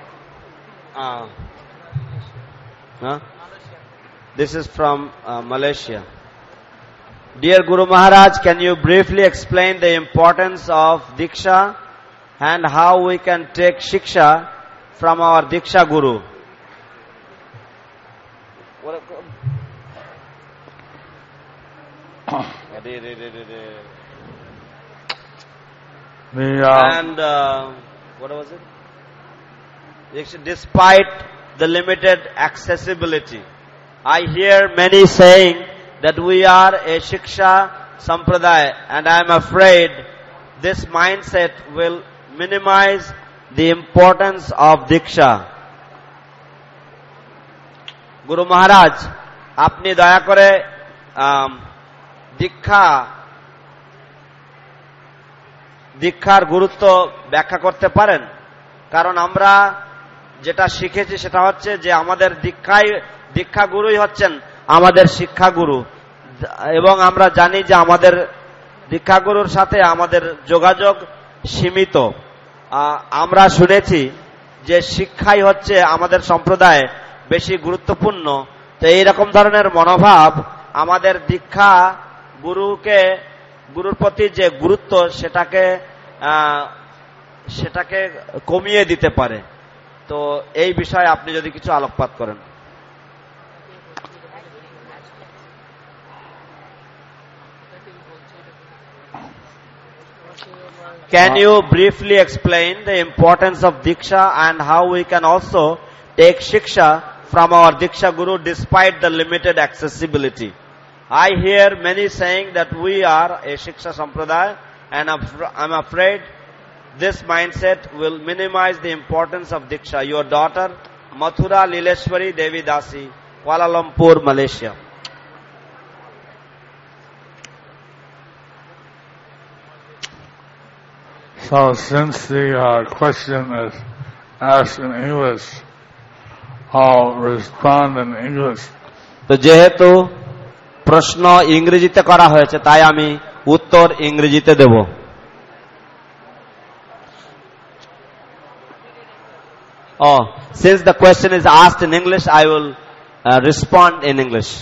This is from Malaysia. Dear Guru Maharaj, can you briefly explain the importance of Diksha and how we can take Shiksha from our Diksha Guru? And what was it? Despite the limited accessibility, I hear many saying that we are a Shiksha Sampradaya, and I am afraid this mindset will minimize the importance of Diksha. Guru Maharaj, apni daya kore দীক্ষার গুরুত্ব ব্যাখ্যা করতে পারেন? কারণ আমরা যেটা শিখেছি সেটা হচ্ছে যে আমাদের দীক্ষা গুরুই হচ্ছেন আমাদের শিক্ষা গুরু, এবং আমরা জানি যে আমাদের দীক্ষা গুরুর সাথে আমাদের যোগাযোগ সীমিত। আমরা শুনেছি যে শিক্ষাই হচ্ছে আমাদের সম্প্রদায়ে বেশি গুরুত্বপূর্ণ। তো এইরকম ধরনের মনোভাব আমাদের দীক্ষা গুরুর প্রতি যে গুরুত্ব সেটাকে কমিয়ে দিতে পারে। তো এই বিষয়ে আপনি যদি কিছু আলোকপাত করেন। Can you briefly explain the importance of Diksha and how we can also take Shiksha from our Diksha Guru despite the limited accessibility? I hear many saying that we are a Shiksha Sampradaya, and I'm afraid this mindset will minimize the importance of Diksha. Your daughter, Mathura Lileshwari Devi Dasi, Kuala Lumpur, Malaysia. So since the question is asked in English, I'll respond in English. তো যেহেতু প্রশ্ন ইংরেজিতে করা হয়েছে তাই আমি উত্তর ইংরেজিতে দেব। Since the question is asked in English, I will respond in English.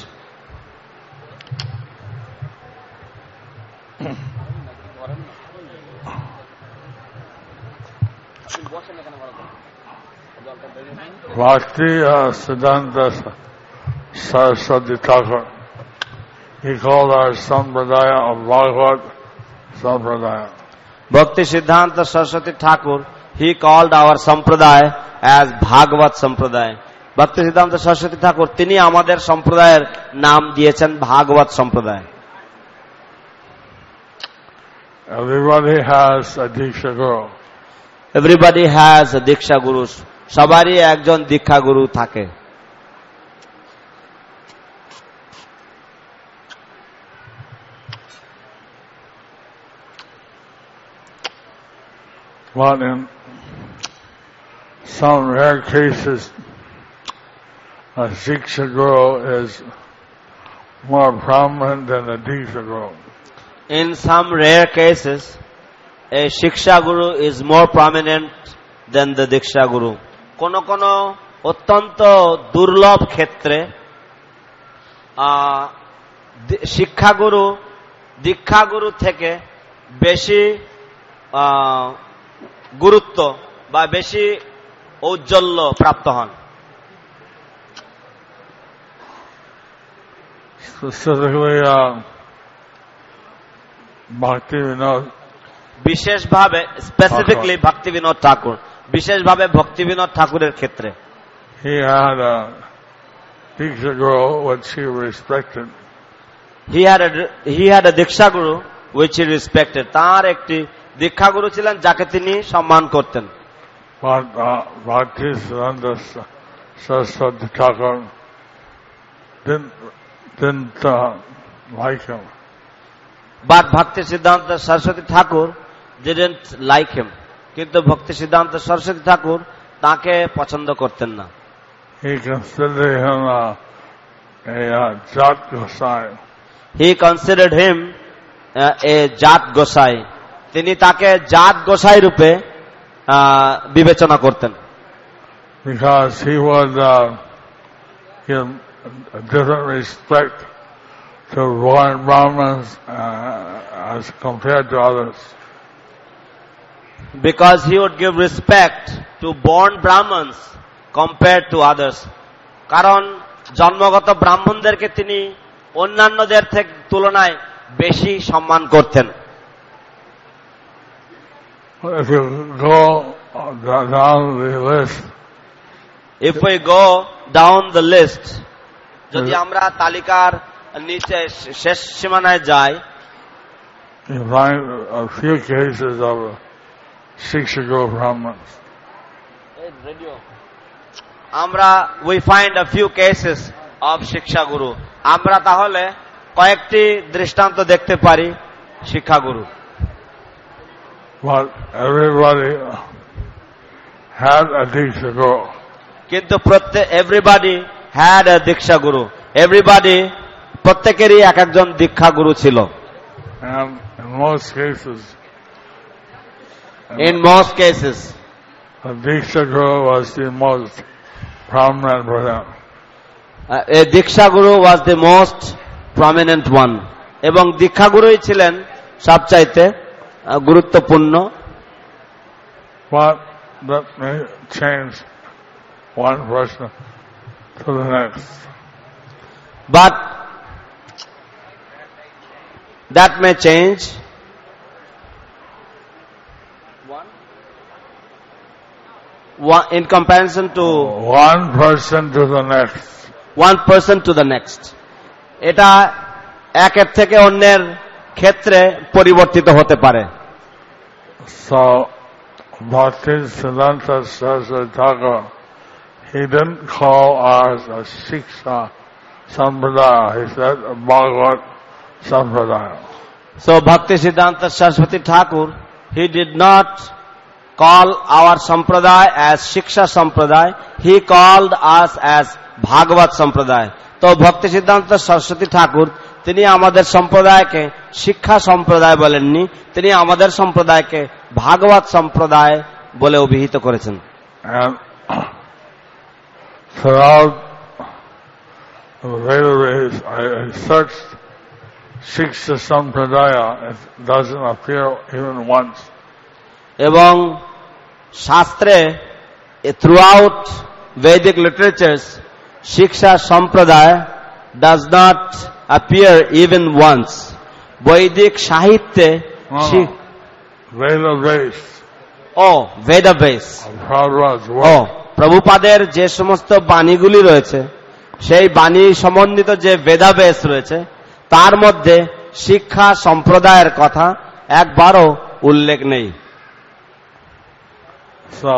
Bhakti Siddhanta Saraswati Thakur, he called our Sampradaya of Bhagavad Sampradaya. Bhakti Siddhanta Saraswati Thakur, he called our Sampradaya as Bhagavad Sampradaya. ভক্তি সিদ্ধান্ত সরস্বতী ঠাকুর তিনি আমাদের সম্প্রদায়ের নাম দিয়েছেন ভাগবত সম্প্রদায়। Everybody has a Diksha Guru. Everybody has a diksha guru, সবারই একজন দীক্ষা গুরু থাকে। But in some rare cases, a Diksha Guru is more prominent than a Diksha Guru. In some rare cases, a Shiksha Guru is more prominent than the Diksha Guru. কোনো কোনো অত্যন্ত দুর্লভ ক্ষেত্রে শিক্ষাগুরু দীক্ষাগুরু থেকে বেশি গুরুত্ব বা বেশি ঔজ্জ্বল্য প্রাপ্ত হন। Specifically, Bhaktivinoda বিশেষভাবে স্পেসিফিকলি ভক্তি বিনোদ ঠাকুর, বিশেষভাবে ভক্তি বিনোদ ঠাকুরের ক্ষেত্রে he had a Diksha Guru which he respected. he had a Diksha Guru which he respected. তার একটি দীক্ষা গুরু ছিলেন যাকে তিনি সম্মান করতেন। But Bhaktisiddhanta Saraswati Thakur didn't like him. But Bhakti Siddhanta Saraswati Thakur didn't like him. কিন্তু ভক্তি সিদ্ধান্ত সরস্বতী ঠাকুর তাকে পছন্দ করতেন না। He considered him a Jat Gosai. He considered him a Jat Gosai. তিনি তাকে জাত গোসাই রূপে বিবেচনা করতেন। Because he would give a different respect to born Brahmins as compared to others. Because he would give respect to born Brahmins compared to others. কারণ জন্মগত ব্রাহ্মণদেরকে তিনি অন্যান্যদের থেকে তুলনায় বেশি সম্মান করতেন। If you go down the list, if we go down the list, যদি আমরা তালিকার নিচে শেষ সীমানায় যাই, you find a few cases of Shiksha Guru Brahmins. we find a few cases of Shiksha Guru. আমরা তাহলে কয়েকটি দৃষ্টান্ত দেখতে পারি শিক্ষা গুরু। But everybody had a Diksha Guru. কিন্তু everybody had a Diksha Guru. Everybody প্রত্যেকেরই এক একজন দীক্ষা গুরু ছিল। And in most cases, a Diksha Guru was the most prominent for them. A Diksha Guru was the most prominent one. এবং দীক্ষা গুরুই ছিলেন সবচাইতে গুরুত্বপূর্ণ। But that may change one person to the next. But that may change in comparison to one person to the next. One person to the next. এটা একের থেকে অন্যের ক্ষেত্রে পরিবর্তিত হতে পারে। So Bhaktisiddhanta Saraswati Thakur, he didn't call ours a Shiksha Sampradaya. He said a Bhagavat Sampradaya. So Bhakti Siddhanta Saraswati Thakur, he did not call our sampradaya as Shiksha Sampradaya. He called us as Bhagavat Sampradaya. তো ভক্তি সিদ্ধান্ত সরস্বতী ঠাকুর তিনি আমাদের সম্প্রদায়কে শিক্ষা সম্প্রদায় বলেননি, তিনি আমাদের সম্প্রদায়কে ভাগবত সম্প্রদায় বলে অভিহিত করেছেন। Throughout the Veda days, I searched Shiksha Sampradaya. It doesn't appear even once. এবং শাস্ত্রে throughout Vedic literatures, Shiksha Sampradaya does not appear even once. বৈদিক সাহিত্যে Veda based. Veda based. প্রভুপাদের যে সমস্ত বাণীগুলি রয়েছে সেই বাণী সম্বন্ধিত যে বেদাবেস রয়েছে তার মধ্যে শিক্ষা সম্প্রদায়ের কথা একবারও উল্লেখ নেই। So,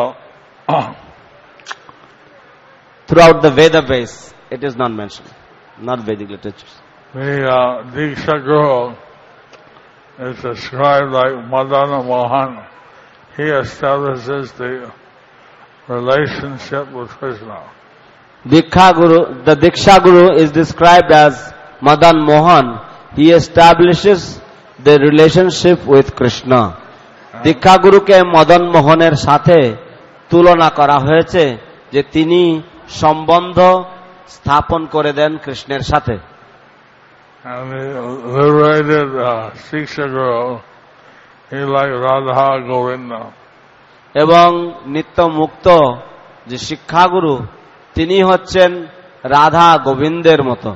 Throughout the Veda base, it is not mentioned, not Vedic literatures. the Diksha Guru is described like Madana Mohan. He establishes the relationship with Krishna. The Diksha Guru is described as Madan Mohan. He establishes the relationship with Krishna. দীক্ষা গুরুকে মদন মোহনের সাথে তুলনা করা হয়েছে যে তিনি সম্বন্ধ স্থাপন করে দেন কৃষ্ণের সাথে। And the liberated Diksha Guru, he like Radha Govinda. এবং নিত্য মুক্ত যে শিক্ষাগুরু তিনি হচ্ছেন রাধা গোবিন্দের মতো,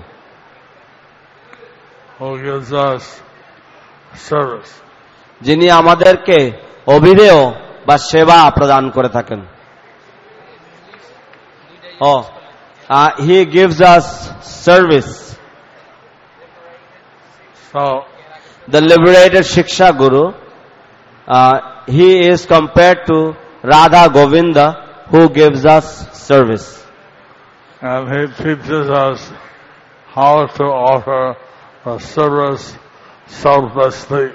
who gives us service. যিনি আমাদেরকে অভিধেয় বা সেবা প্রদান করে থাকেন। He gives us service. So, The liberated Shiksha Guru, he is compared to Radha Govinda, who gives us service. and he teaches us how to offer a service selflessly.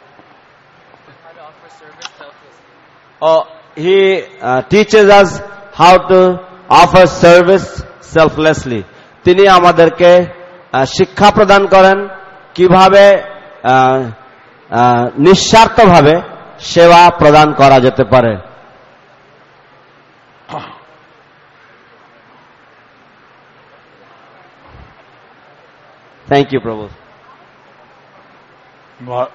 He teaches us how to offer service selflessly. তিনি আমাদেরকে শিক্ষা প্রদান করেন কিভাবে নিঃস্বার্থভাবে সেবা প্রদান করা যেতে পারে। Thank you, Prabhu. But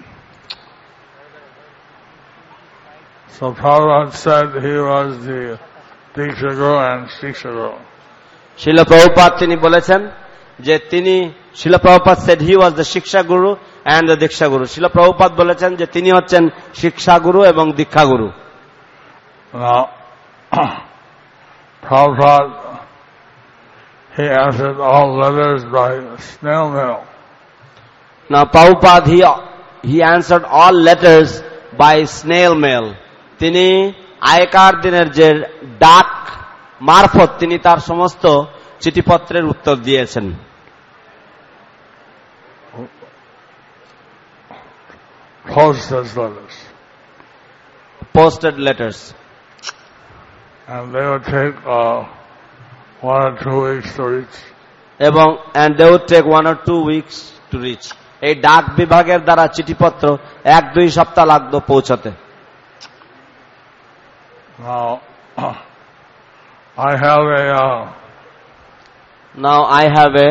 so Prabhupada said he was the Diksha Guru and Shiksha Guru. শিল প্রভুপাদ তিনি বলেছেন যে তিনি শিল Prabhupada said he was the Shiksha Guru and the Diksha Guru. শিল প্রভুপাদ বলেছেন যে তিনি হচ্ছেন শিক্ষা গুরু এবং দীক্ষা গুরু। Now, Prabhupada, he answered all letters by snail mail. Now Prabhupada he answered all letters by snail mail. তিনি আগেকার দিনের যে ডাক মারফত তিনি তার সমস্ত চিঠিপত্রের উত্তর দিয়েছেন। Posted letters. And they would take 1 or 2 weeks to reach. And they would take 1 or 2 weeks to reach. এই ডাক বিভাগের দ্বারা চিঠিপত্র 1-2 সপ্তাহ লাগতো পৌঁছাতে। Now, I have a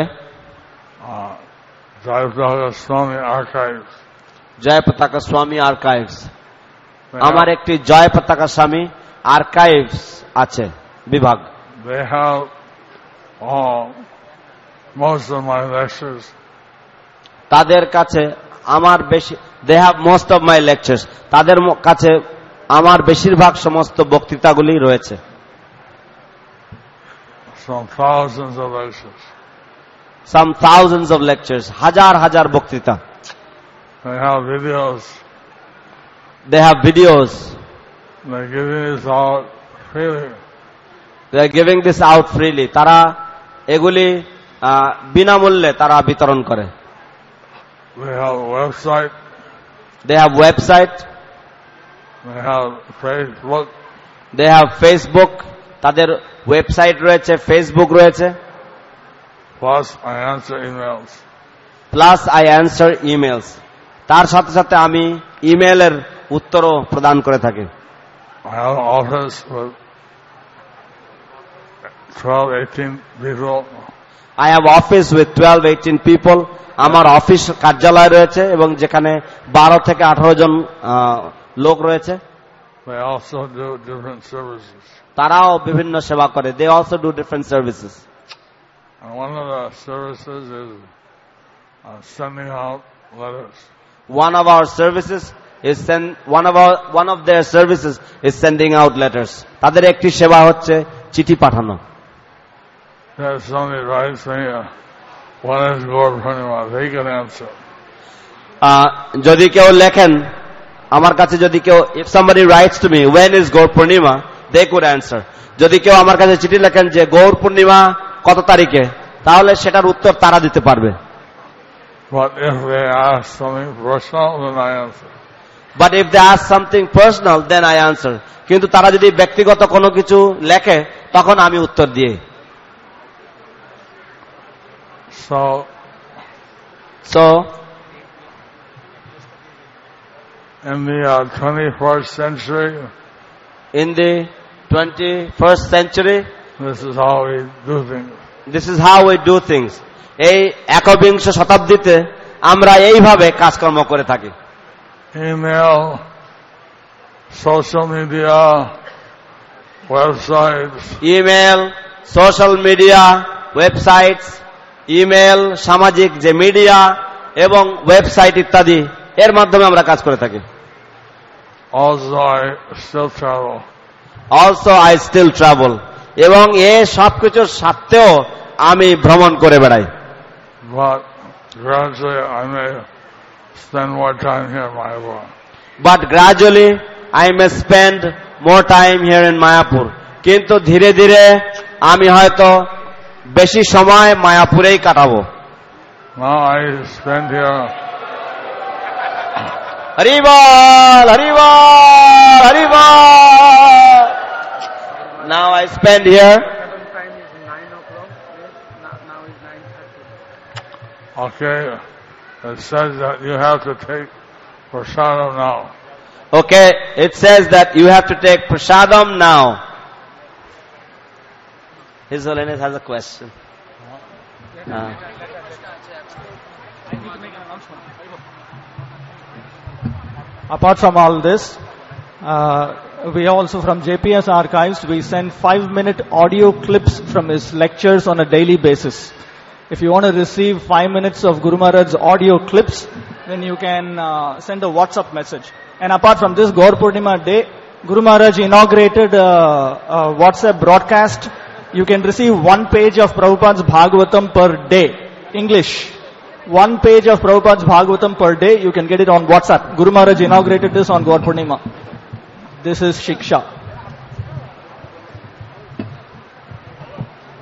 Jayapataka Swami Archives. Jayapataka Swami Archives. আমার একটি জয়পতাকা স্বামী আর্কাইভস আছে বিভাগ। They have most of my lectures. তাদের কাছে আমার বেশি they have most of my lectures. তাদের কাছে আমার বেশিরভাগ সমস্ত বক্তৃতাগুলি রয়েছে। Some thousands of lectures. Some thousands of lectures. হাজার বক্তৃতা। They have videos. They have videos. They're giving this out freely. They are giving this out freely. তারা এগুলি বিনামূল্যে তারা বিতরণ করে। They have a website. They have website. They have Facebook. They have Facebook. তাদের website রয়েছে, Facebook রয়েছে। Plus I answer emails. Plus I answer emails. তার সাথে সাথে আমি ইমেলের উত্তরও প্রদান করে থাকি। I have an office with 12-18 people. I have office with 12-18 people. আমার অফিস কার্যালয় রয়েছে এবং যেখানে 12 থেকে 18 জন লোক রয়েছে। They also do different services. তারাও বিভিন্ন সেবা করে। They also do different services. And one of the services is sending out letters. One of our services is one of their services is sending out letters. তাদের একটি সেবা হচ্ছে চিঠি পাঠানো। There's somebody writes me, when is Gaur Purnima? They can answer. যদি কেউ লেখেন আমার কাছে, যদি কেউ, if somebody writes to me when is Gaur Purnima, they could answer. যদি কেউ আমার কাছে চিঠি লেখেন যে গৌর পূর্ণিমা কত তারিখে, তাহলে সেটার উত্তর তারা দিতে পারবে। But if they ask something personal, then I answer. But if they ask something personal, then I answer. কিন্তু তারা যদি ব্যক্তিগত কোনো কিছু লেখে, তখন আমি উত্তর দিই। So in the 21st century, in the 21st century, this is how we do things. This is how we do things. এই একবিংশ শতাব্দীতে আমরা এইভাবে কাজকর্ম করে থাকি। Email, social media, websites. Email, social media, websites, email, সামাজিক যে মিডিয়া এবং ওয়েবসাইট ইত্যাদি, এর মাধ্যমে আমরা কাজ করে থাকি। Also, I still travel. Also, I still travel. এবং এই সবকিছুর সাথেও আমি ভ্রমণ করে বেড়াই। But gradually I may spend more time here in Mayapur. But gradually I may spend more time here in Mayapur. কিন্তু ধীরে ধীরে আমি হয়তো বেশি সময় মায়াপুরেই কাটাবো। Now I spend here. Hari ball, Hari ball, Hari ball. Now I spend here. Okay, it says that you have to take prasadam now. Okay, it says that you have to take prasadam now. His Holiness has a question. Apart from all this, we also from JPS archives, we send 5-minute audio clips from his lectures on a daily basis. If you want to receive 5 minutes of Guru Maharaj's audio clips, then you can send a WhatsApp message. And apart from this, Gaur Purnima day, Guru Maharaj inaugurated a WhatsApp broadcast. You can receive 1 page of Prabhupada's Bhagavatam per day, English. 1 page of Prabhupada's Bhagavatam per day, you can get it on WhatsApp. Guru Maharaj inaugurated this on Gaur Purnima. This is Shiksha.